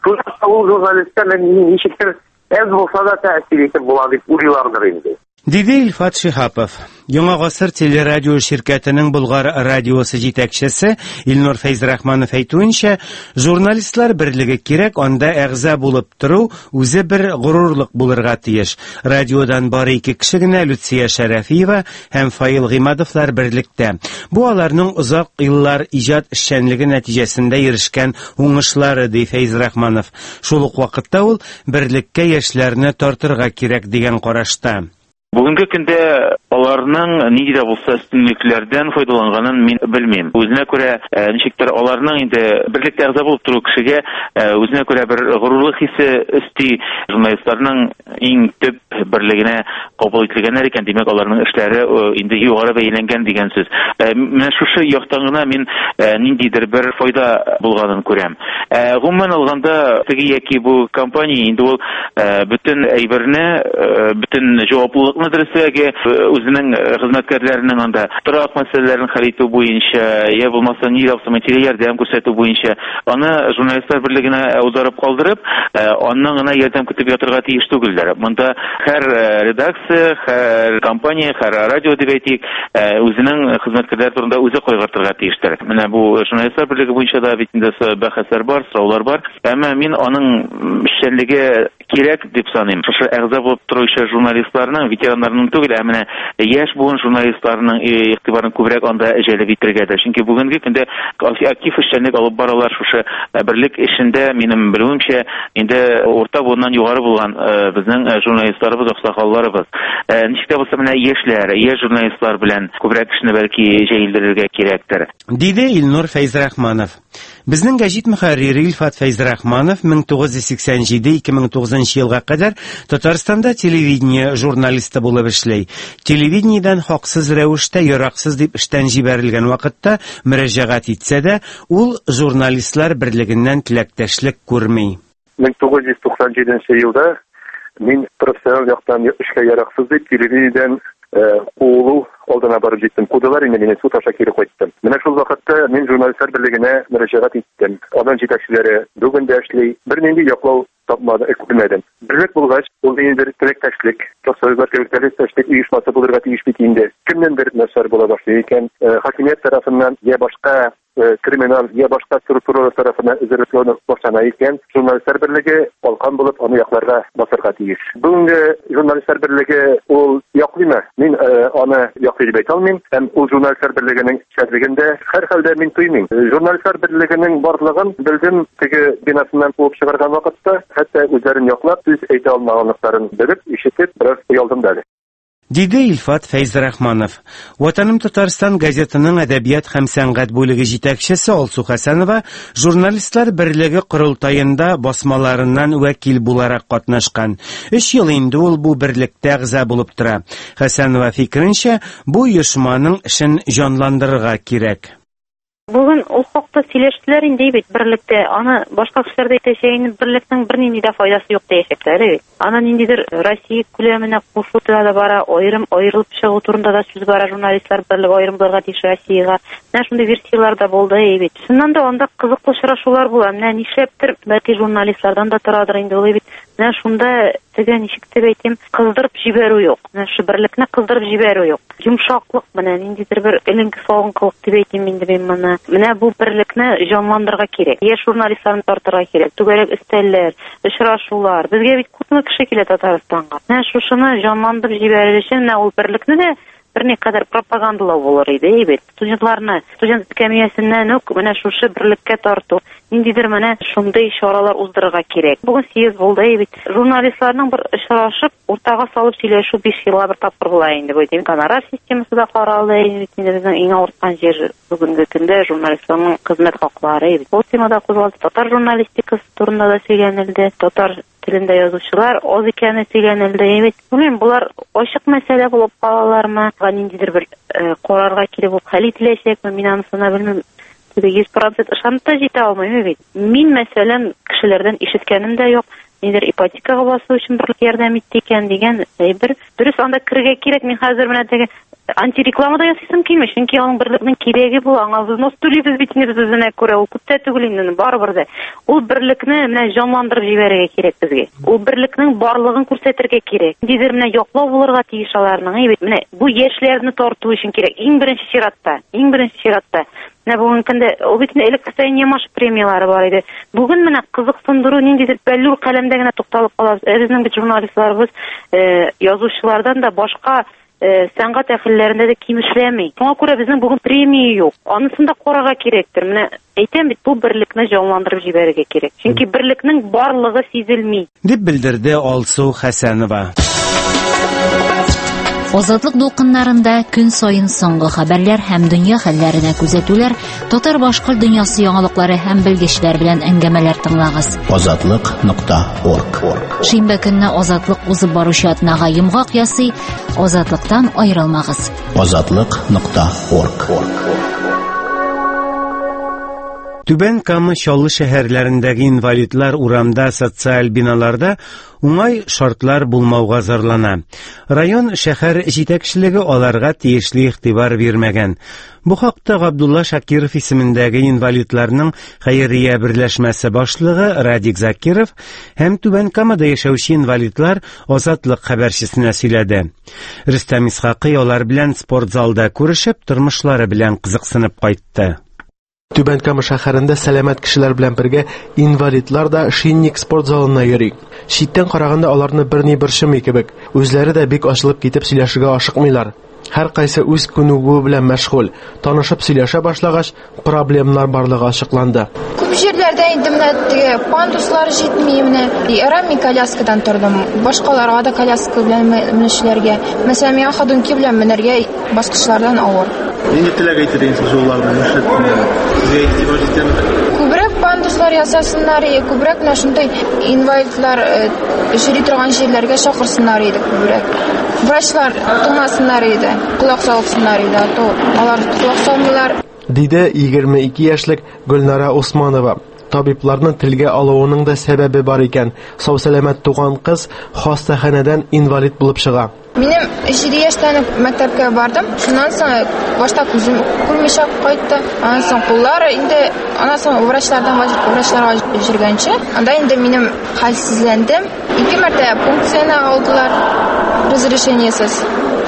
Ул журналистлар ничектер әз булса да тәэсир итеп була дип уйларлар инде. Диде Илфат Шихапов. Яңа гасыр телерадио şirkәтенең Болгар радиосы җитәкчесе Илнур Фәйзрахманов әйтүенчә, журналистлар берлеге кирәк, анда әгъза булып тору үзе бер горурлык булырга тиеш. Радиодан бары 2 кеше генә, Люция Шәрәфиева һәм Фаил Гыймадовлар берлектә. Бу аларның озак еллар иҗат эшчәнлеге нәтиҗәсендә ирешкән уңышлары, ди Фәйзрахманов. Шул ук вакытта ул берлеккә яшьләрне тартырга кирәк дигән карашта. Бүгенге көндә аларның нинди дә булса өстенлекләрдән файдаланганын мин белмим. Үзенә күрә ничектер аларның инде берлектә әгъза булып тору кешегә үзенә күрә бер горурлык хисе өсти, журналистларның иң төп берлегенә кабул ителгәннәр икән, димәк аларның эшләре инде югары бәяләнгән дигән сүз. Менә шушы яктан гына мин ниндидер бер файда булганын күрәм. Гомумән алганда теге яки бу компания инде ул бөтен әйберне, бөтен җаваплылык мәдрәсәгә үзенең хезмәткәрләренең анда торак мәсьәләләрен хәл итү буенча, я булмаса ни дә материаль ярдәм күрсәтү буенча аны журналистлар берлегенә аударып калдырып, аннан гына ярдәм көтеп ятырга тиеш түгелләр. Монда һәр редакция, һәр компания, һәр радио дип әйтик, үзенең хезмәткәрләре турында үзе кайгыртырга тиештер. Менә бу журналистлар берлеге буенча да бит инде бәхәсләр бар, сораулар бар. Әмма мин аның эшчәнлеге кирәк дип саныйм. Шушы әгъза булып торучы журналистларның, ветераннарның түгел, ә менә яшь буын журналистларның игътибарын күбрәк анда җәлеп итәргәдер. Чөнки бүгенге көндә актив эшчәнлек алып баралар шушы берлек эшендә, минем белүемчә, инде орта буыннан югары булган безнең журналистларыбыз, аксакалларыбыз. Ничек тә булса менә яшьләр, яшь журналистлар белән күбрәк эшне бәлки җәелдерергә кирәктер. Диде Илнур Фәйзрахманов. Безнең гәҗит мөхәррире Илфат Фәйзрахманов 1987-2009 елга кадәр Татарстанда телевидение журналисты булып эшләй. Телевидениедән хаксыз рәвештә яраксыз дип эштән җибәрелгән вакытта мөрәҗәгать итсә дә, ул журналистлар берлегеннән теләктәшлек күрми. 1997 елда мин профессиональ яктан эшкә яраксыз дип телевидениедән кулу алдына барып җиттем. Кудылар инде мине суд аша кире кайттым. Менә шул вакытта мин журналистлар берлегенә мөрәҗәгать иттем. Адан җитәкчеләре бүген дә эшли, бернинди яклау тапмады, күрмәдем. Берлек булгач, ул инде теләктәшлек, профсоюзлар теләктәшлек оешмасы булырга тиеш бит инде. Кемнеңдер нәрсәләр була башлый икән, хакимият тарафыннан я башка криминал, я башка структуралар тарафыннан эзерлекләү башлана икән, журналистлар берлеге алкан булып аны якларга басырга тиеш. Бүгенге журналистлар берлеге ул яклыймы? Мин аны яклый дип әйтә алмыйм. Һәм ул журналистлар берлегенең шәрлегендә һәр хәлдә мин туймыйм. Журналистлар берлегенең барлыгын белдем, теге бинасыннан куып чыгарган вакытта, хәтта үзләрен яклап, сүз әйтә алмаганлыкларын белеп, ишетеп, бераз уялдым да. Диде Илфат Фәйзрахманов. Ватаным Татарстан газетының әдәбият һәм сәнгать бүлеге җитәкчесе Алсу Хәсәнова журналистлар берлеге корылтаенда басмаларыннан вәкил буларак катнашкан. 3 ел инде ул бу берлектә әгъза булып тора. Хәсәнова фикеренчә, бу оешманың эшен җанландырырга кирәк. Бүген ул хакта сөйләштеләр инде бит берлектә. Аны башка кешеләр дә әйтәчәген, берлектең бернинди дә файдасы юк дияшәкләр бит. Аны ниндидер Россия күләменә кушылу да бара, аерылып чыгу турында да сүз бара, журналистлар берлеге аерым булырга тиеш Россиягә. Менә шундый версиялар да булды бит. Шуннан да анда кызыклы очрашулар була. Менә нишләптер, бәлки журналистлардан да торадыр инде ул бит. Менә шунда теге ничек дип әйтим, кыздырып җибәрү юк. Менә шу берлекне кыздырып җибәрү юк. Йомшаклык, менә ниндидер бер эленке салгынкылык дип әйтим инде мин моны. Менә бу берлекне җанландырырга кирәк. Яшь журналистларны тартырга кирәк. Түгәрәк өстәлләр, очрашулар. Безгә бит күпме кеше килә Татарстанга. Менә шушыны җанландырып җибәрер өчен менә ул берлекне дә берникадәр пропагандалау булыр иде бит. Студентларны студент комиссиясеннән үк менә шушы бирлеккә тарту, ниндидер менә шундый чаралар уздырырга кирәк. Бүген съезд булды бит. Журналистларның бер очрашып, уртага салып сөйләшү 5 елга бер тапкыр була инде. Бу дим гонорар системасы да каралды. Безнең иң авырткан җир бүгенге көндә журналистларның хезмәт хаклары. Бу темада кузгалды. Татар журналистикасы турында да сөйләнелде. Татар телендә язучылар аз икәне сөйләнелде. Белмим, булар ачык мәсьәлә булып калалармы? Ниндидер бер карарга килеп үк хәл ителәчәкме? Мин анысына белмим. 100% ышанып та җитә алмыйм бит. Мин мәсәлән кешеләрдән ишеткәнем дә юк. Нидер ипотекага басу өчен бер ярдәм итте икән дигән бер дөрес анда кирергә кирәк. Мин хәзер менә теге антирекламада ясыйсым килми, чөнки аның берлыкның кирәге бу. Аңа взнос түлибез бит инде үзенә күрә. Ул күптә түгел инде, барыбер дә. Ул берлекне менә җанландырып җибәрергә кирәк безгә. Ул берлекнең барлыгын күрсәтергә кирәк. Дидер менә яклау булырга тиеш аларның. Менә бу яшьләрне тарту өчен кирәк. Иң беренче чиратта. Менә бүген көндә ул бит электростояние маш премиялары бар иде. Бүген менә кызыксындыру ниндидер бәллүр каләмдә генә тукталып калабыз. Безнең бит журналистларыбыз язучылардан да башка сәнгать әһелләрендә дә ким эшләми. Шуңа күрә безнең бүген премия юк. Анысын да карарга кирәктер. Менә әйтәм бит, бу берлекне җанландырып җибәрергә кирәк. Чөнки берлекнең барлыгы сизелми. Дип белдерде Алсу Хәсәнова. Азатлык дулкыннарында көн сайын соңгы хәбәрләр һәм дөнья хәлләренә күзәтүләр, татар-башкорт дөньясы яңалыклары һәм белгечләр белән әңгәмәләр тыңлагыз. Азатлык.орг. Шимбә көнне Азатлык узып баручы атнага йомгак ясый, Азатлыктан аерылмагыз. Азатлык.орг. Түбән Кама Чаллы шәһәрләрендәге инвалидлар урамда социаль биналарда уңай шартлар булмауга зарлана. Район шәһәр җитәкчелеге аларга тиешле игътибар бирмәгән. Бу хакта Габдулла Шакиров исемендәге инвалидларның хәйрия берләшмәсе башлыгы Радик Закиров һәм Түбән Камада яшәүче инвалидлар Азатлык хәбәрчесенә сөйләде. Рөстәм Исхакый алар белән спорт залда күрешеп, тормышлары белән кызыксынып кайтты. Түбән Кама шәһәрендә сәламәт кешеләр белән бергә инвалидлар да Шинник спорт залына йөри. Читтән караганда аларны берни борчымый кебек, үзләре дә бик ачылып китеп сөйләшергә ашыкмыйлар. Һәр кайсы үз күнегүе белән мәшгуль. Танышып сөйләшә башлагач, проблемалар барлыгы ачыкланды. Күп җирләрдә инде менә пандуслар җитми, менә ярами коляскадан тордым. Башкаларга да коляска белән менүчеләргә, мәсәлән, миңа ходунки белән менәргә баскычлардан авыр. Нинди теләк әйтәсез улардан Сезгә игътибар итәме? Күбрәк пандуслар ясасыннар, күбрәк менә шундай инвалидлар йөри торган җирләргә чакырсыннар иде күбрәк. Врачлар тумасыннар иде, колак салсыннар иде, алар колак салмыйлар. Диде 22 яшьлек Гөлнара Усманова. Табибларның телгә алуының да сәбәбе бар икән. Сау-сәламәт туган кыз хастаханәдән инвалид булып чыга. Минем 7 яшьтән мәктәпкә бардым. Шуннан соң башта күзем күрмичә кайтты. Аннан соң куллары инде, аннан соң врачларга йөргәнче, анда инде минем хәлсезләндем. 2 мәртәбә пункцияне алдылар, разрешениесез.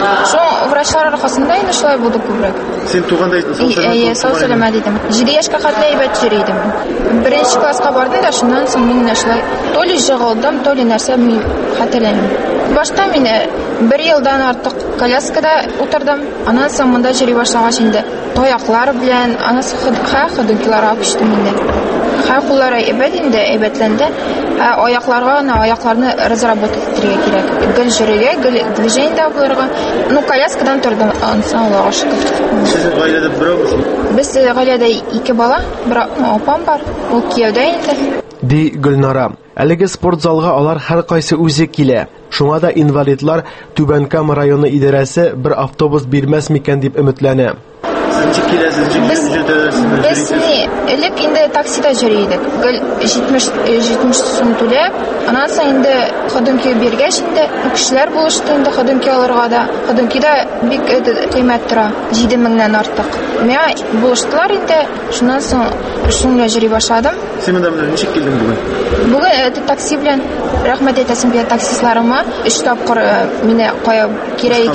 Шул врачлар аркасында инде шулай булды күбрәк. Син туганда сау-сәламәт идем. 7 яшькә хәтле әйбәт йөридем. Беренче класска бардым да шуннан соң мин шулай то ли җыгылдым, то ли нәрсә мин хәтерләмим. Башта мин 1 елдан артык коляскада утырдым. Аннан соң монда йөри башлагач инде таяклар белән, анысы ходункиларга күчтем инде. Куллары әйбәтләнде. Аякларны разработать итәргә кирәк. Гел йөрергә, гел движение булырга. Коляскадан тордым, анысы лагыш. Сез гаиләдә берәүсез? Без гаиләдә 2 бала, бер апам бар. Ул кияүдә инде. Ди Гөлнара. Әлеге спорт залга алар һәр кайсы үзе килә. Шуңа да инвалидлар Түбән Кама районы идарәсе бер автобус бирмәс микән дип өметләнә. Без элек инде таксида йөри идек. 70 сум түләп, аннан соң инде ходунки биргәч инде кешеләр булышты инде ходунки алырга да. Ходункида бик кыйммәт тора, 7 меңнән артык. Миңа булыштылар инде, шуннан соң шуңа йөри башладым. Син монда ничек килдең бүген? Бүген такси белән рәхмәт әйтәсем килә таксистларыма. 3 тапкыр мине кая кирәк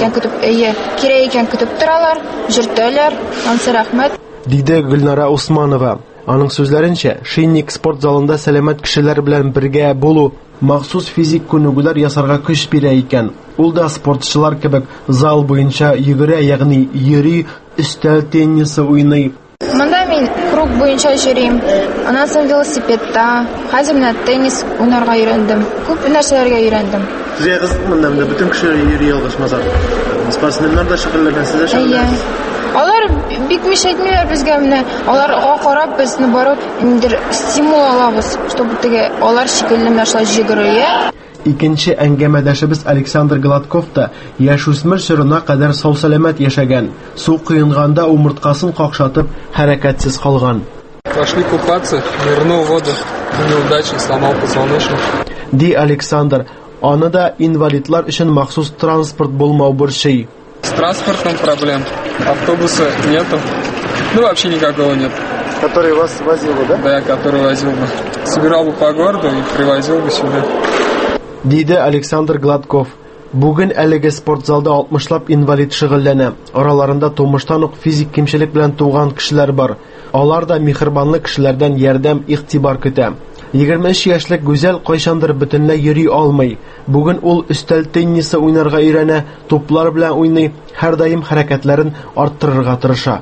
икән көтеп торалар, җөртәләр. Ансы рәхмәт. Диде Гөлнара Усманова. Аның сүзләренчә, Шинник спорт залында сәламәт кешеләр белән бергә булу махсус физик күнегүләр ясарга көч бирә икән. Ул да спортчылар кебек зал буенча йөгерә, ягъни йөри, өстәл теннисы уйный. Монда мин круг буенча йөрим. Аннан соң велосипедта, хәзер менә теннис уйнарга өйрәндем. Күп нәрсәләргә өйрәндем. Сезгә кызык монда бөтен кешеләр йөри ялгышмаса. Спортсменнар да шөгыльләнәсез шунда. Алар бик миш әйтмиләр безгә менә. Аларга карап без наоборот инде стимул алабыз, чтобы теге алар шикелле мәшла җигәргә. Икенче әңгәмәдәшебез Александр Гладков та яшүсмер чорына кадәр сау-сәламәт яшәгән. Су куенганда умырткасын какшатып хәрәкәтсез калган. Пошли купаться, нырнул в воду, неудачно сломал позвоночник. Ди Александр, аны да инвалидлар өчен махсус транспорт булмау борчый. С транспортом проблем. Автобуса нету. Ну, вообще никакого нет. Который вас возил, да? Да, который возил бы. Собирал бы по городу и привозил бы сюда. Диде Александр Гладков. Бүген әлеге спортзалда 60лап инвалид шөгыльләнә. Араларында тумыштан ук физик кимчелек белән туган кешеләр бар. Алар да михрибанлы кешеләрдән ярдәм, игътибар көтә. 23 яшьлек Гүзәл кайчандыр бөтенләй йөри алмый. Бүген ул өстәл теннисы уйнарга өйрәнә, туплар белән уйный, һәр даим хәрәкәтләрен арттырырга тырыша.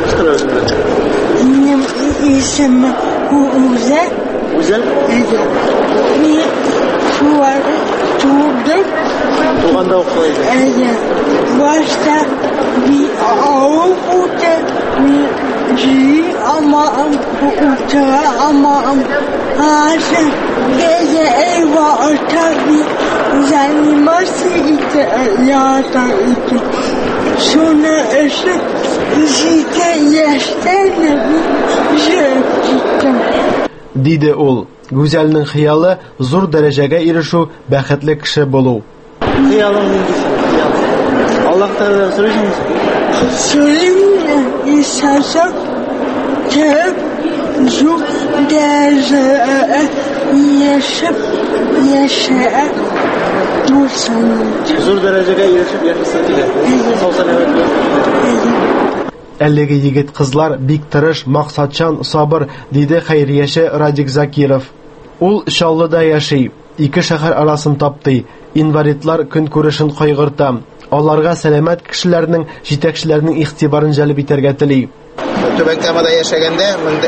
Минем исемем Гүзәл. Гүзәл? Мин тудым. Туганда укыйды. Башта bir ağır uçta bir ama uçta ama aşağı gece eyvah tabi zanimasi ite yata ite sonra işte yaşlarına bir Диде ул. Гүзәлнең хыялы зур дәрәҗәгә ирешү, бәхетле кеше булу. Хыялың нинди? Аллаһ Тәгаләдән сорыйсыңмы? Сорыйм, исәсәк тәп зур дәрәҗәгә яшәп булсын. Зур дәрәҗәгә ирешеп яшәсәң килә. Әлеге егет кызлар бик тырыш, максатчан, сабыр, диде хәйрияше Радик Закиров. Ул Чаллыда яши. Ике шәһәр арасын тапты. Инвалидлар көн күрешен кайгырта. Аларга сәламәт кешеләрнең, җитәкчеләрнең игътибарын җәлеп итәргә тели. Түбән Камада яшәгәндә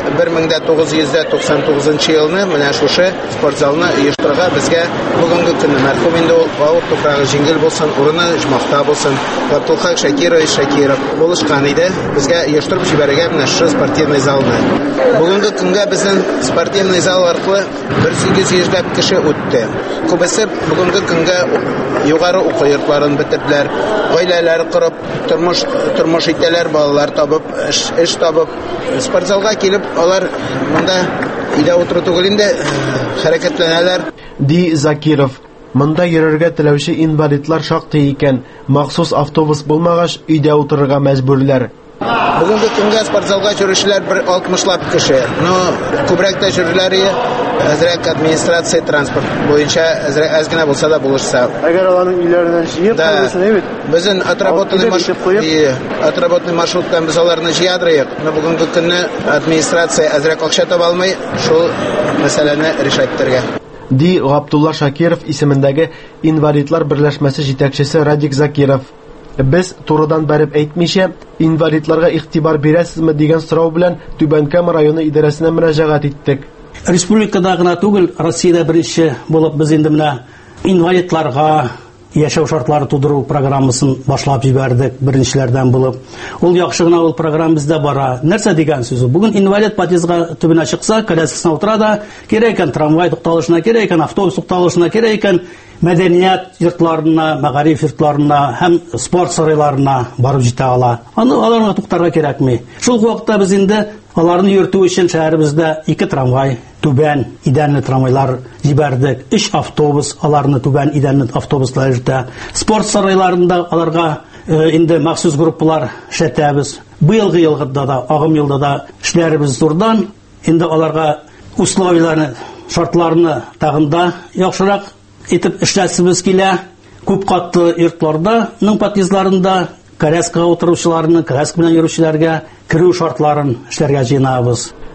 1999 елны менә шушы спортзалны оештырырга безгә бүгенге көнне мәрхүм инде ул авыр туфрагы җиңел булсын, урыны җмахта булсын, Габдулхак Шакиров булышкан иде. Безгә оештырып җибәрергә менә шушы спортивный залны. Бүгенге көнгә безнең спортивный зал аркылы 1800 кеше үтте. Күбесе бүгенге көнгә югары уку йортларын бетерделәр, гаиләләр корып, тормыш итәләр, балалар табып, эш табып, спортзалга килеп, алар монда өйдә утыру түгел инде хәрәкәтләнәләр. Ди Закиров. Монда йөрергә теләүче инвалидлар шактый икән. Махсус автобус булмагач, өйдә утырырга мәҗбүрләр. Бүгенге көнгә спортзалга йөрүчеләр 60лап кеше. Күбрәк тә йөрүләр әзрәк администрация транспорт буенча әз генә булса да булышса. Әгәр аларның өйләреннән җыеп калсаң, бит. Безнең отработный маршруттан без аларны җыядырыйк. Бүгенге көнне администрация әзрәк акча таба алмый, шул мәсьәләне решать итәргә. Ди Габдулла Шакиров исемендәге инвалидлар берләшмәсе җитәкчесе Радик Закиров. Без турыдан бәреп әйтмичә, инвалидларга игътибар бирәсезме дигән сорау белән Түбән Кама районы идарәсенә мөрәҗәгать иттек. Республикада гына түгел, Россиядә беренче булып без инде менә инвалидларга яшәү шартлары тудыру программасын башлап җибәрдек беренчеләрдән булып. Ул яхшы гына ул программа бездә бара. Нәрсә дигән сүз? Бүген инвалид подъездга төбенә чыкса, коляскасына утыра да, кирәк икән трамвай тукталышына, кирәк икән автобус тукталышына, кирәк икән мәдәният йортларына, мәгариф йортларына һәм спорт сарайларына барып җитә ала. Аны аларга туктарга кирәкми. Шул вакытта без инде аларны йөртү өчен шәһәребездә 2 трамвай, түбән идәнле трамвайлар җибәрдек. 3 автобус, аларны түбән идәнле автобуслар йөртә. Спорт сарайларында аларга инде махсус группалар шәтәбез. Быелгы елгыда да, агым елда да эшләребез зурдан. Инде аларга условияларны, шартларны тагында яхшырак итеп эшләсебез килә. Күп катлы йортларда, ның подъездларында коляскага утыручыларны, коляска белән йөрүчеләргә керү шартларын эшләргә җыенабыз.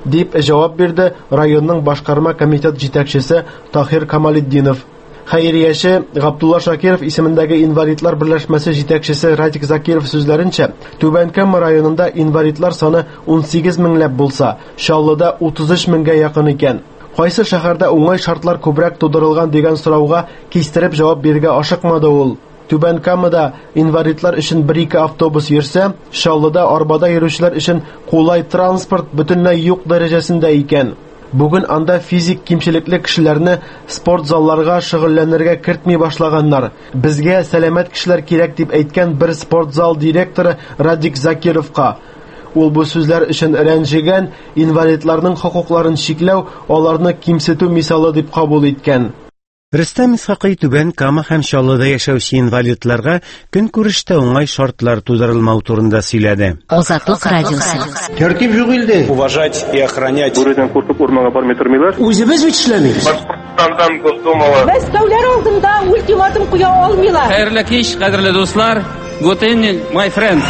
дип җавап бирде районның башкарма комитет җитәкчесе Тахир Камалетдинов. Хәйрияше Габдулла Шакиров исемендәге инвалидлар берләшмәсе җитәкчесе Радик Закиров сүзләренчә, Түбән-Кама районында инвалидлар саны 18 меңләп булса, Чаллыда 33 меңгә якын икән. Кайсы шәһәрдә уңай шартлар күбрәк тудырылган дигән сорауга кистереп җавап бирергә ашыкмады ул. Түбән-Камада инвалидлар өчен 1-2 автобус йөрсә, Чаллыда арбада йөрүчеләр өчен кулай транспорт бөтенләй юк дәрәҗәсендә икән. Бүген анда физик кимчелекле кешеләрне спорт залларга шөгыльләнергә кертми башлаганнар. Безгә сәламәт кешеләр кирәк дип әйткән бер спорт зал директоры Радик Закировка. Ул бу сүзләр өчен рәнҗегән, инвалидларның хокукларын чикләү, аларны кимсетү мисалы дип кабул иткән. Рөстәм Исхакый Түбән-Кама һәм Чаллыда яшәүче инвалидларга көнкүрештә уңай шартлар тудырылмау турында сөйләде. Азатлык радиосы. Тәртип юк инде. Уважать и охранять. Бүредән куркып урманга бармый тормыйлар. Үзебез бит эшләмибез. Башкортстандан Госдумага. Мәскәүләр алдында ультиматум куя алмыйлар. Хәерле кич, кадерле дуслар. Good evening, my friends.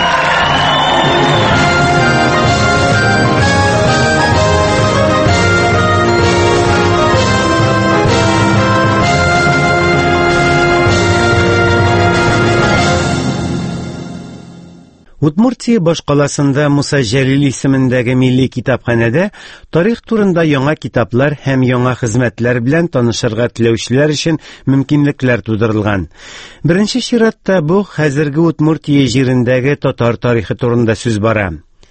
Удмуртия башкаласында Муса Җәлил исемендәге милли китапханәдә тарих турында яңа китаплар һәм яңа хезмәтләр белән танышырга теләүчеләр өчен мөмкинлекләр тудырылган. Беренче чиратта бу хәзерге Удмуртия җирендәге татар тарихы турында сүз бара.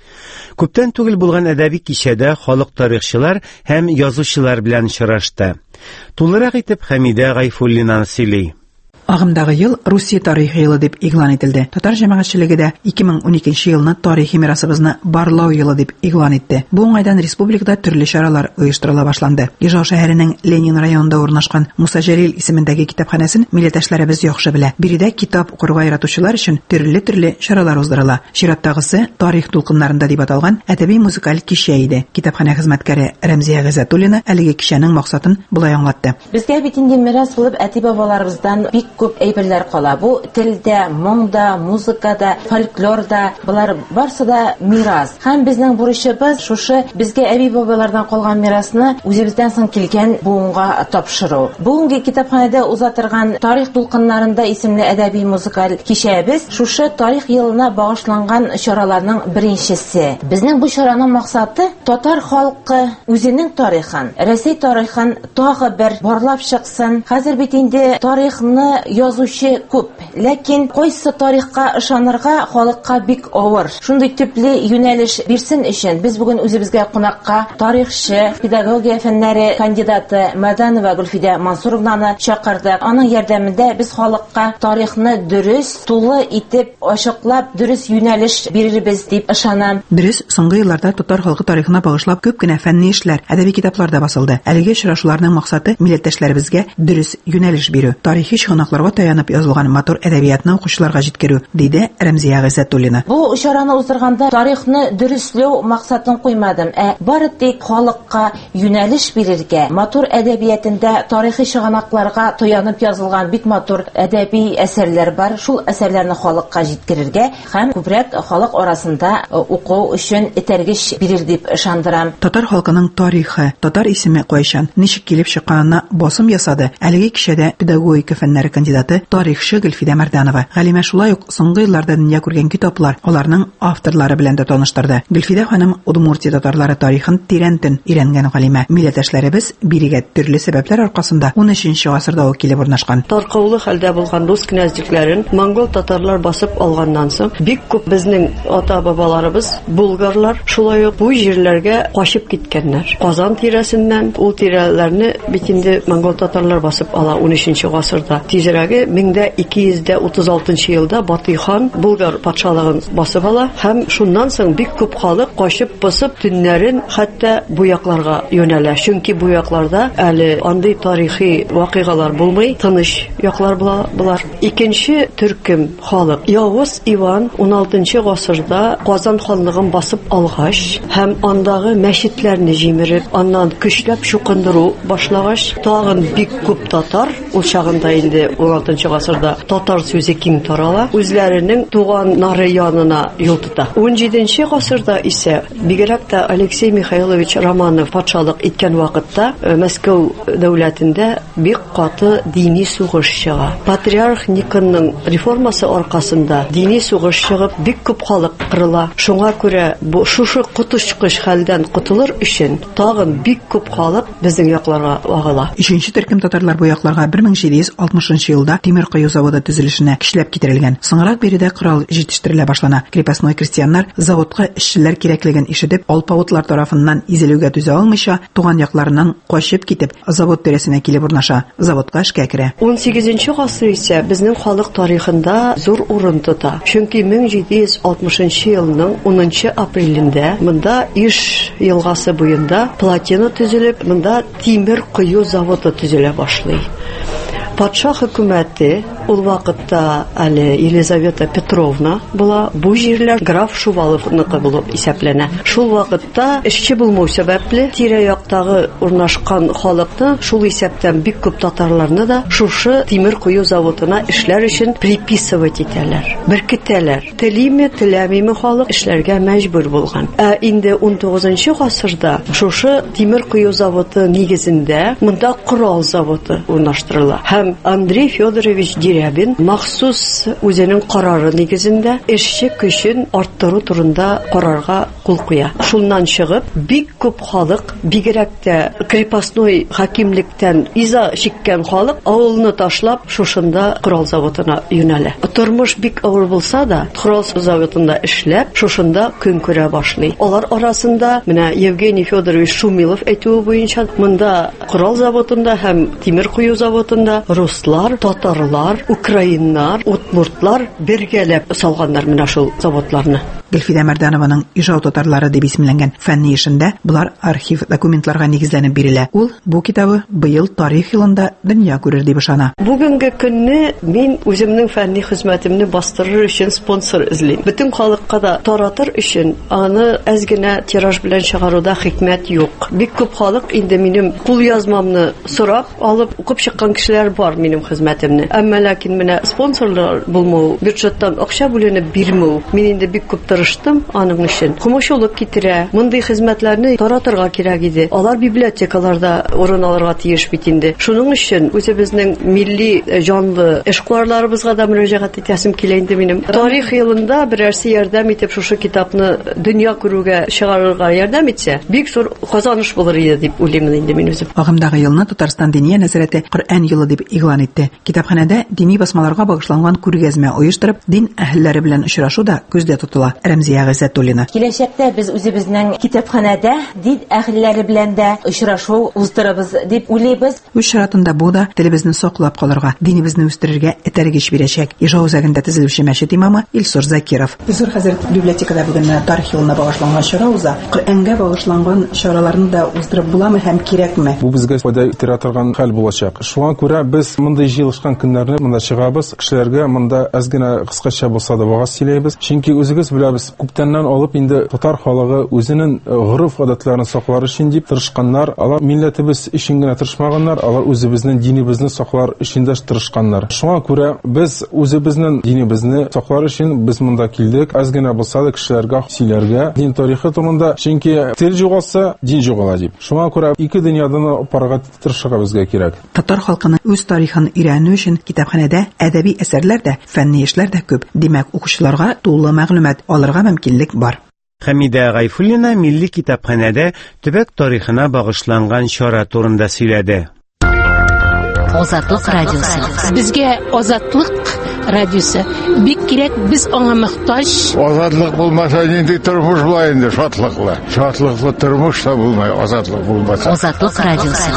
Күптән түгел булган әдәби кичәдә халык тарихчылар һәм язучылар белән очрашты. Тулырак итеп Хәмидә Гайфуллина сөйли. Агымдагы ел Русия тарихи елы дип игълан ителде. Татар җәмәгатьчелеге дә 2012 елны тарихи мирасыбызны барлау елы дип игълан итте. Бу уңайдан республикада төрле чаралар оештырыла башланды. Ижау шәһәренең Ленин районында урнашкан Муса Җәлил исемендәге китапханәсен милләттәшләребез яхшы белә. Биредә китап укырга яратучылар өчен төрле чаралар уздырыла. Чираттагысы тарих дулкыннарында дип аталган әдәби-музыкаль кичә иде. Китапханә хезмәткәре Рәмзия Гызатуллина әлеге кичәнең максатын булай аңлатты. Безгә бит инде мирас булып әти-бабаларыбыздан бик күп әйберләр кала. Бу телдә, моңда, музыкада, фольклорда, булар барсы да мирас. Һәм безнең бурычыбыз шушы безгә әби-бабалардан калган мирасны үзебездән соң килгән буынга тапшыру. Бүгенге китапханәдә узатырган тарих дулкыннарында исемле әдәби-музыкаль кичәбез шушы тарих елына багышланган чараларның беренчесе. Безнең бу чараның максаты татар халкы үзенең тарихын, Россия тарихын тагы бер барлап чыксын. Хәзер бит инде тарихны язучы күп, ләкин кайсы тарихка ышанырга халыкка бик авыр. Шундый төпле юнәлеш бирсен өчен без бүген үзебезгә кунакка тарихчы, педагогия фәннәре кандидаты Мәдәнова Гөлфидә Мансуровнаны чакырдык. Аның ярдәмендә без халыкка тарихны дөрес, тулы итеп ачыклап, дөрес юнәлеш бирербез дип ышанам. Дөрес, соңгы елларда татар халкы тарихына багышлап күп кенә фәнни эшләр, әдәби китаплар да басылды. Әлеге очрашуларның максаты милләттәшләребезгә дөрес юнәлеш бирү. Тарихи чыгынакларга таянып язылган матур әдәбиятны укучыларга җиткерү, диде Рәмзия Гызатуллина. Бу чараны уздырганда тарихны дөресләү максатын куймадым, бары тик халыкка юнәлеш бирергә, матур әдәбиятында тарихи чыганакларга таянып язылган бик матур әдәби әсәрләр бар. Шул әсәрләрне халыкка җиткерергә һәм күбрәк халык арасында уку өчен этәргеч бирер дип ышандырам. Татар халкының тарихы, татар исеме кайчан, ничек килеп чыкканына басым ясады. Әлеге кичәдә педагогика фәннәре кандидаты тарихчы Гөлфидә Мәрдәнова. Галимә шулай ук соңгы елларда дөнья күргән китаплар, аларның авторлары белән дә таныштырды. Гөлфидә ханым Удмуртия татарлары тарихын тирәнтен өйрәнгән галимә. Милләттәшләребез бирегә төрле сәбәпләр аркасында 13нче гасырда ук килеп урнашкан. Таркаулы хәлдә булган рус князьлекләрен монгол татарлар басып алганнан соң бик күп безнең ата-бабаларыбыз, булгарлар шулай ук бу җирләргә качып киткәннәр. Казан тирәсеннән ул тирәләрне бит инде монгол татарлар басып ала 13нче гасырда. Тизрәге 1236 елда Батыйхан Булгар патшалыгын басып ала һәм шуннан соң бик күп халык качып посып төннәрен хәтта бу якларга юнәлә. Чөнки бу якларда әле андый тарихи вакыйгалар булмый, тыныч яклар булар. Икенче төркем халык Явыз Иван 16нчы гасырда Казан ханлыгын басып алгач һәм андагы мәчетләрне җимереп, аннан көчләп чукындыру башлагач, тагын бик күп татар ул чагында инде 16 гасырда татар сүзе киң тарала, үзләренең туганнары янына юл тота. 17 гасырда исә бигрәк тә Алексей Михайлович Романов патшалык иткән вакытта Мәскәү дәүләтендә бик каты дини сугыш чыга. Патриарх Никонның реформасы аркасында дини сугыш чыгып, бик күп халык кырыла. Шуңа күрә бу шушы коточкыч хәлдән котылыр өчен тагын бик күп халык безнең якларга агыла. 3нче төркем татарлар бу якларга 1760 елда тимер кую заводы төзелешенә көчләп китерелгән. Соңрак биредә корал җитештерелә башлана. Крепостной крестьяннар заводка эшчеләр кирәклеген ишетеп, алпавытлар тарафыннан изелүгә түзә алмыйча, туган якларыннан качып китеп, завод тәрәсенә килеп урнаша. Заводка эшкә керә. 18 гасыр исә безнең халык тарихында зур урын тота. Чөнки 1760 елның 10 апрелендә монда Иш елгасы буенда плотина төзелеп, монда тимер кую заводы төзелә башлый. Патша хөкүмәте ул вакытта әле Елизавета Петровна була, бу җирләр граф Шуваловныкы булып исәпләнә. Шул вакытта эшче булмау сәбәпле тирә-яктагы урнашкан халыкны, шул исәптән бик күп татарларны да шушы тимер кую заводына эшләр өчен приписывать итәләр. Беркетәләр. Телиме, теләмиме халык эшләргә мәҗбүр булган. Инде 19 гасырда шушы тимер кую заводы нигезендә монда корал заводы урнаштырыла. Андрей Федорович Дерябин махсус үзенең карары нигезендә эшче көчен арттыру турында карарга кул куя. Шуннан чыгып, бик күп халык, бигрәк тә крепостной хакимлектән иза чиккән халык авылны ташлап шушында корал заводына юнәлә. Тормыш бик авыр булса да, корал заводында эшләп, шушында көн күрә башлый. Алар арасында менә Евгений Федорович Шумилов әйтүе буенча, монда корал заводында һәм тимер кую заводында руслар, татарлар, украиннар, удмуртлар бергәләп салганнар менә шул заводларны. Гөлфидә Мәрдәнованың Ижау татарлары дип исемләнгән фәнни эшендә булар архив документларга нигезләнеп бирелә. Ул бу китабы быел тарих елында дөнья күрер дип ышана. Бүгенге көнне мин үземнең фәнни хезмәтемне бастырыр өчен спонсор эзлим. Бөтен халыкка да таратыр өчен аны әз генә тираж белән чыгаруда хикмәт юк. Бик күп халык инде минем кул язмамны сорап алып укып чыккан кешеләр бар минем хезмәтемне. Әмма ләкин менә спонсорлар булмау, бюджеттан акча бүленеп бирмәү. Мин инде бик күп тырыштым аның өчен. Комачулык китерә. Мондый хезмәтләрне таратырга кирәк иде. Алар библиотекаларда урын алырга тиеш бит инде. Шуның өчен үзебезнең милли җанлы эшкуарларыбызга да мөрәҗәгать итәсем килә инде минем. Тарих елында берәрсе ярдәм итеп шушы китапны дөнья күрүгә чыгарырга ярдәм итсә, бик зур казаныш булыр иде дип уйлыйм инде мин үзем. Агымдагы елны Татарстан Диния нәзарәте Коръән елы дип игълан итте. Китапханәдә дини басмаларга багышланган күргәзмә оештырып, дин әһелләре белән очрашу да күздә тотыла. Рәмзия Гыйззәтуллина. Киләчәктә без үзебезнең китапханәдә дин әһелләре белән дә очрашу уздырабыз дип уйлыйбыз. Үз шаратында бу да телебезне саклап калырга, динебезне үстерергә этәргеч бирәчәк. Ижау үзәгендә төзелүче мәчет имамы Илсур Закиров. Илсур хәзер библиотекада бүген тарих елына багышланган чара уза. Коръәнгә багышланган чараларны да уздырып буламы һәм кирәкме? Бу безгә файда итә торган хәл булачак. Шуңа күрә без мондай җыелышкан көннәрне монда чыгабыз, кешеләргә монда аз гына кыскача булса да вагыз сөйләйбез. Чөнки үзегез беләбез, күптәннән алып инде татар халыгы үзенең гореф-гадәтләрен саклар өчен дип тырышканнар. Алар милләтебез өчен генә тырышмаганнар, алар үзебезнең динебезне саклар өчен дә тырышканнар. Шуңа күрә без үзебезнең динебезне саклар өчен без монда килдек. Аз гына булса да кешеләргә сөйләргә дин тарихы турында, чөнки тел югалса, дин югала дип. Шуңа күрә ике дөньядан парга тырышырга безгә кирәк. Татар халкының үз тарихын өйрәнү өчен китапханәдә әдәби әсәрләр дә, фәнни эшләр дә күп. Димәк, укучыларга тулы мәгълүмат алырга мөмкинлек бар. Хәмидә Гайфуллина милли китапханәдә төбәк тарихына багышланган чара турында сөйләде. Азатлык радиосы. Безгә Азатлык радиосы бик кирәк, без аңа мохтаҗ. Азатлык булмаса нинди тормыш була инде, шатлыклы. Шатлыклы тормыш та булмай, азатлык булмаса. Азатлык радиосы.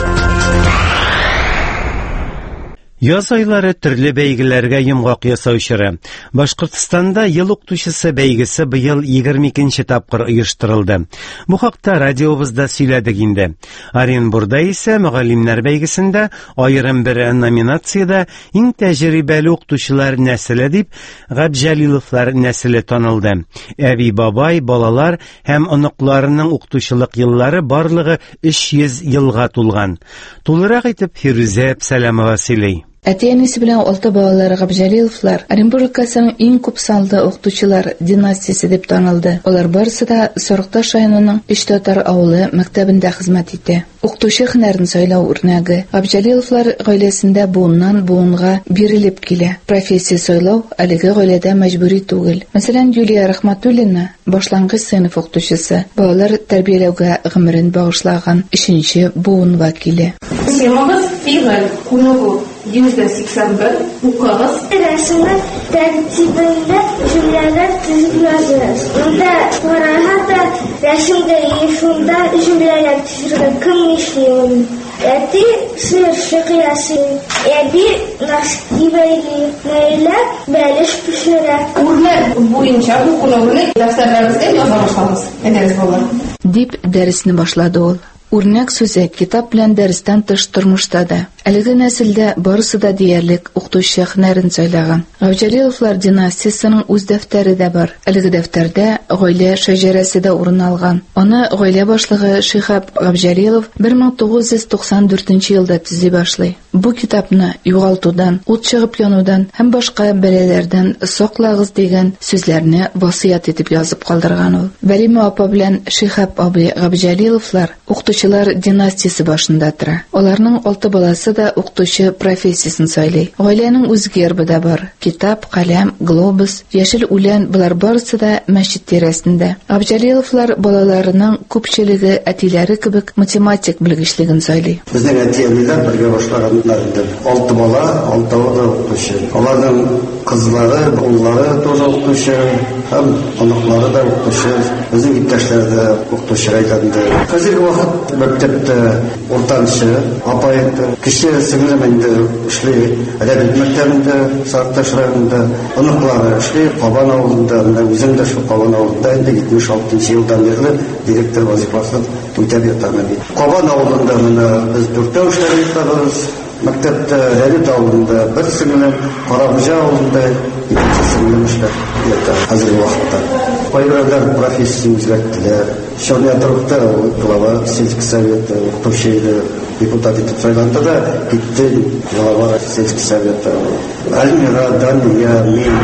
Яз айлары төрле бәйгеләргә йомгак ясау чоры. Башкортстанда ел укытучысы бәйгесе быел 22нче тапкыр оештырылды. Бу хакта радиобызда сөйләдек инде. Оренбургда исә мөгаллимнәр бәйгесендә аерым бер номинациядә иң тәҗрибәле укытучылар нәселе дип Габҗәлиловлар нәселе танылды. Әби бабай, балалар һәм оныкларының укытучылык еллары барлыгы 300 елга тулган. Тулырак итеп Фирүзә Сәламова сөйли. Әти-әнисе белән 6 балалары Габҗалиловлар Оренбург өлкәсенең иң күп санлы укытучылар династиясе дип танылды. Алар барысы да Сарыкташ районының Ичтатар авылы мәктәбендә хезмәт итә. Укытучы һөнәрен сайлау үрнәге Габҗалиловлар гаиләсендә буыннан буынга бирелеп килә. Профессия сайлау әлеге гаиләдә мәҗбүри түгел. Мәсәлән, Юлия Рахматуллина башлангыч сыйныф укытучысы, балалар тәрбияләүгә гомерен багышлаган 3нче буын вәкиле. Сыймагыз фигыль кунугу 181 укыгыз. Рәсемнең тәртибендә җөмләләр төзеп языгыз. Монда караганда рәсемдә ешунда җөмләләр төзергә кем нишли? Әти сыршы кыясы. Әби наскибәйли. Мәйлә бәлеш пешерә. Үрнәк буенча бу кунугны дәфтәрләрегезгә яза башлагыз. Әдәбез булыр. Дип дәресне башлады ул. Үрнәк сүзе китап белән дәрестән тыш тормышта да. Әлеге нәселдә барысы да диярлек укытучы һөнәрен сайлаган. Габҗалиловлар династиясының үз дәфтәре дә бар. Әлеге дәфтәрдә гаилә шәҗәрәсе дә урын алган. Аны гаилә башлыгы Шихаб Габҗалилов 1994 елда төзи башлый. Бу китапны югалтудан, ут чыгып янудан һәм башка бәлаләрдән саклагыз дигән сүзләрне васыят итеп язып калдырган ул. Вәлима апа белән Шихаб абый Габҗалиловлар укытучылар династиясе башында тора. Аларның 6 баласы да укытучы профессиясын сайлый. Гаиләнең үз гербы да бар. Китап, каләм, глобус, яшел үлән булар барысы да мәчет тирәсендә. Габҗалиловлар балаларының күпчелеге әтиләре кебек математик белгечлеген сайлый. Безнең әтиләр бергә башлаганнар. 6 бала, 6 да укытучы. Аларның кызлары, уллары тоже укытучы, һәм анаклары да укытучы. Безнең иптәшләр дә укытучы районында. Хәзерге вакыт мәктәптә уртанчы, апайты, кеше сеңлем инде эшли, әдәбият мәктәбендә, Сарыкташ районында, анаклары эшли, Кабан авылында, үзем дә шул Кабан авылында инде 76 елдан бирле директор вазифасын үтәп ятам. Кабан авылында менә без 4 эшләр итәбез. Мәктәптә Рәлит авылында, бер сеңлем Карабуҗа авылында, икенче сеңлем эшләр ята хәзерге вакытта. Кайберләр профессиясын үзгәрттеләр. Шәһәрдә глава сельский совета, укытучы депутат итеп сайланды да, китте глава сельский совета. Альмира, Дания, мин,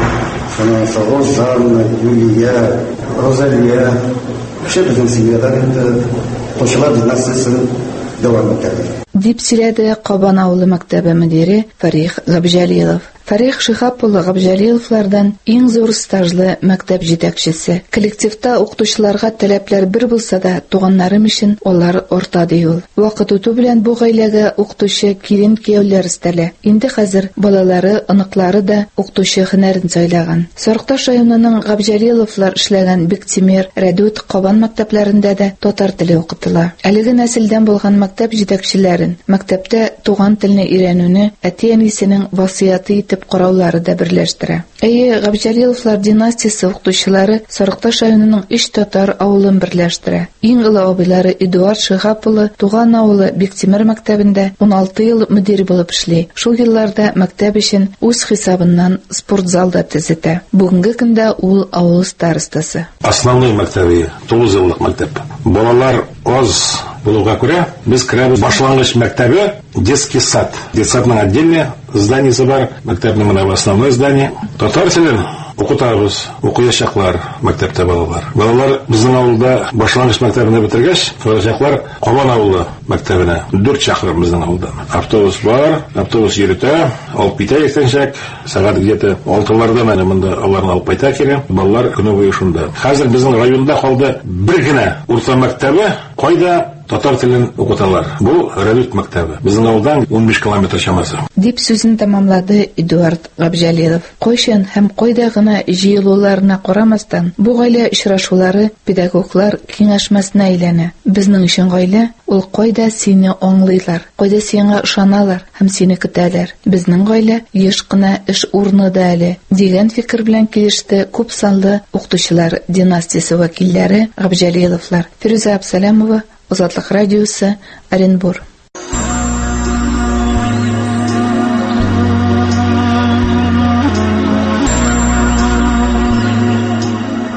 Розанна, Юлия, Розалия. Все безнең семьялар инде укытучылар династиясын дәвам итәләр. Дип сөйләде Кабан авылы мәктәбе мөдире Фарих Габҗалилов. Фарих Шихаб улы Габҗалиловлардан иң зур стажлы мәктәп җитәкчесе. Коллективта укытучыларга таләпләр бер булса да, туганнарым өчен алар орта ди ул. Вакыт үтү белән бу гаиләгә укытучы кирен кияүләр истәлә. Инде хәзер балалары, аныклары да укытучы һөнәрен сайлаган. Сарыкташ районының Габҗалиловлар эшләгән Биктимер, Рәдүт, Кабан мәктәпләрендә дә татар теле укытыла. Әлеге нәселдән булган мәктәп җитәкчеләрен мәктәптә туган телне өйрәнүне әти-әнисенең васыяты караулары да берләштерә. Әйе, Габҗалиловлар династиясе укытучылары Сарыкташ районының Ичтатар авылын берләштерә. Иң олы абыйлары Эдуард Шихаб улы туган авылы Биктимер мәктәбендә 16 ел мөдир булып эшли. Шул елларда мәктәп өчен үз хисабыннан спортзалда төзетә. Бүгенге көндә ул авыл старостасы. Основной мәктәбе 9 еллык мәктәп. Балалар аз булуга күрә, без керәбез башлангыч мәктәбе, детский сад. Детсадның отдельное зданиесе бар, мәктәпнең менә основное здание. Татар телен укытабыз, укыячаклар мәктәптә балалар. Балалар безнең авылда башлангыч мәктәбне бетергәч, укыячаклар Кабан авылы мәктәбенә 4 чакрым безнең авылдан. Автобус бар, автобус йөртә, алып китә иртәнчәк, сәгать где-то 6-ларда менә монда аларны алып кайта килә. Балалар көне буе шунда. Хәзер безнең районда калды бер генә урта мәктәбе, кайда татар телен укыталар. Бу Рәдүт мәктәбе. Безнең авылдан 15 километр чамасы. Дип сүзен тәмамлады Эдуард Габҗалилов. Кайчан һәм кайда гына җыелуларына карамастан, бу гаилә очрашулары педагоглар киңәшмәсенә әйләнә. Безнең өчен гаилә ул кайда сине аңлыйлар, кайда сиңа ышаналар һәм сине көтәләр. Безнең гаилә еш кына эш урыны да әле дигән фикер белән килеште күп санлы укытучылар династиясе вәкилләре Габҗалиловлар. Фируза Абсалямова, Азатлык радиосы, Оренбур.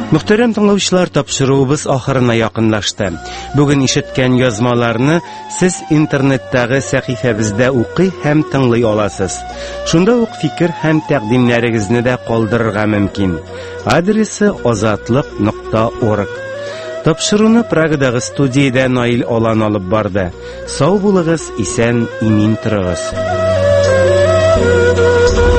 Мөхтәрәм тыңлаучылар, тапшыруыбыз ахырына якынлашты. Бүген ишеткән язмаларны сез интернеттагы сәхифәбездә укый һәм тыңлый аласыз. Шунда ук фикер һәм тәкъдимнәрегезне дә калдырырга мөмкин. Адресы озатлык.org. Тапшыруны Прагадагы студиядә Наил Алан алып барды. Сау булыгыз, исән, имин торыгыз.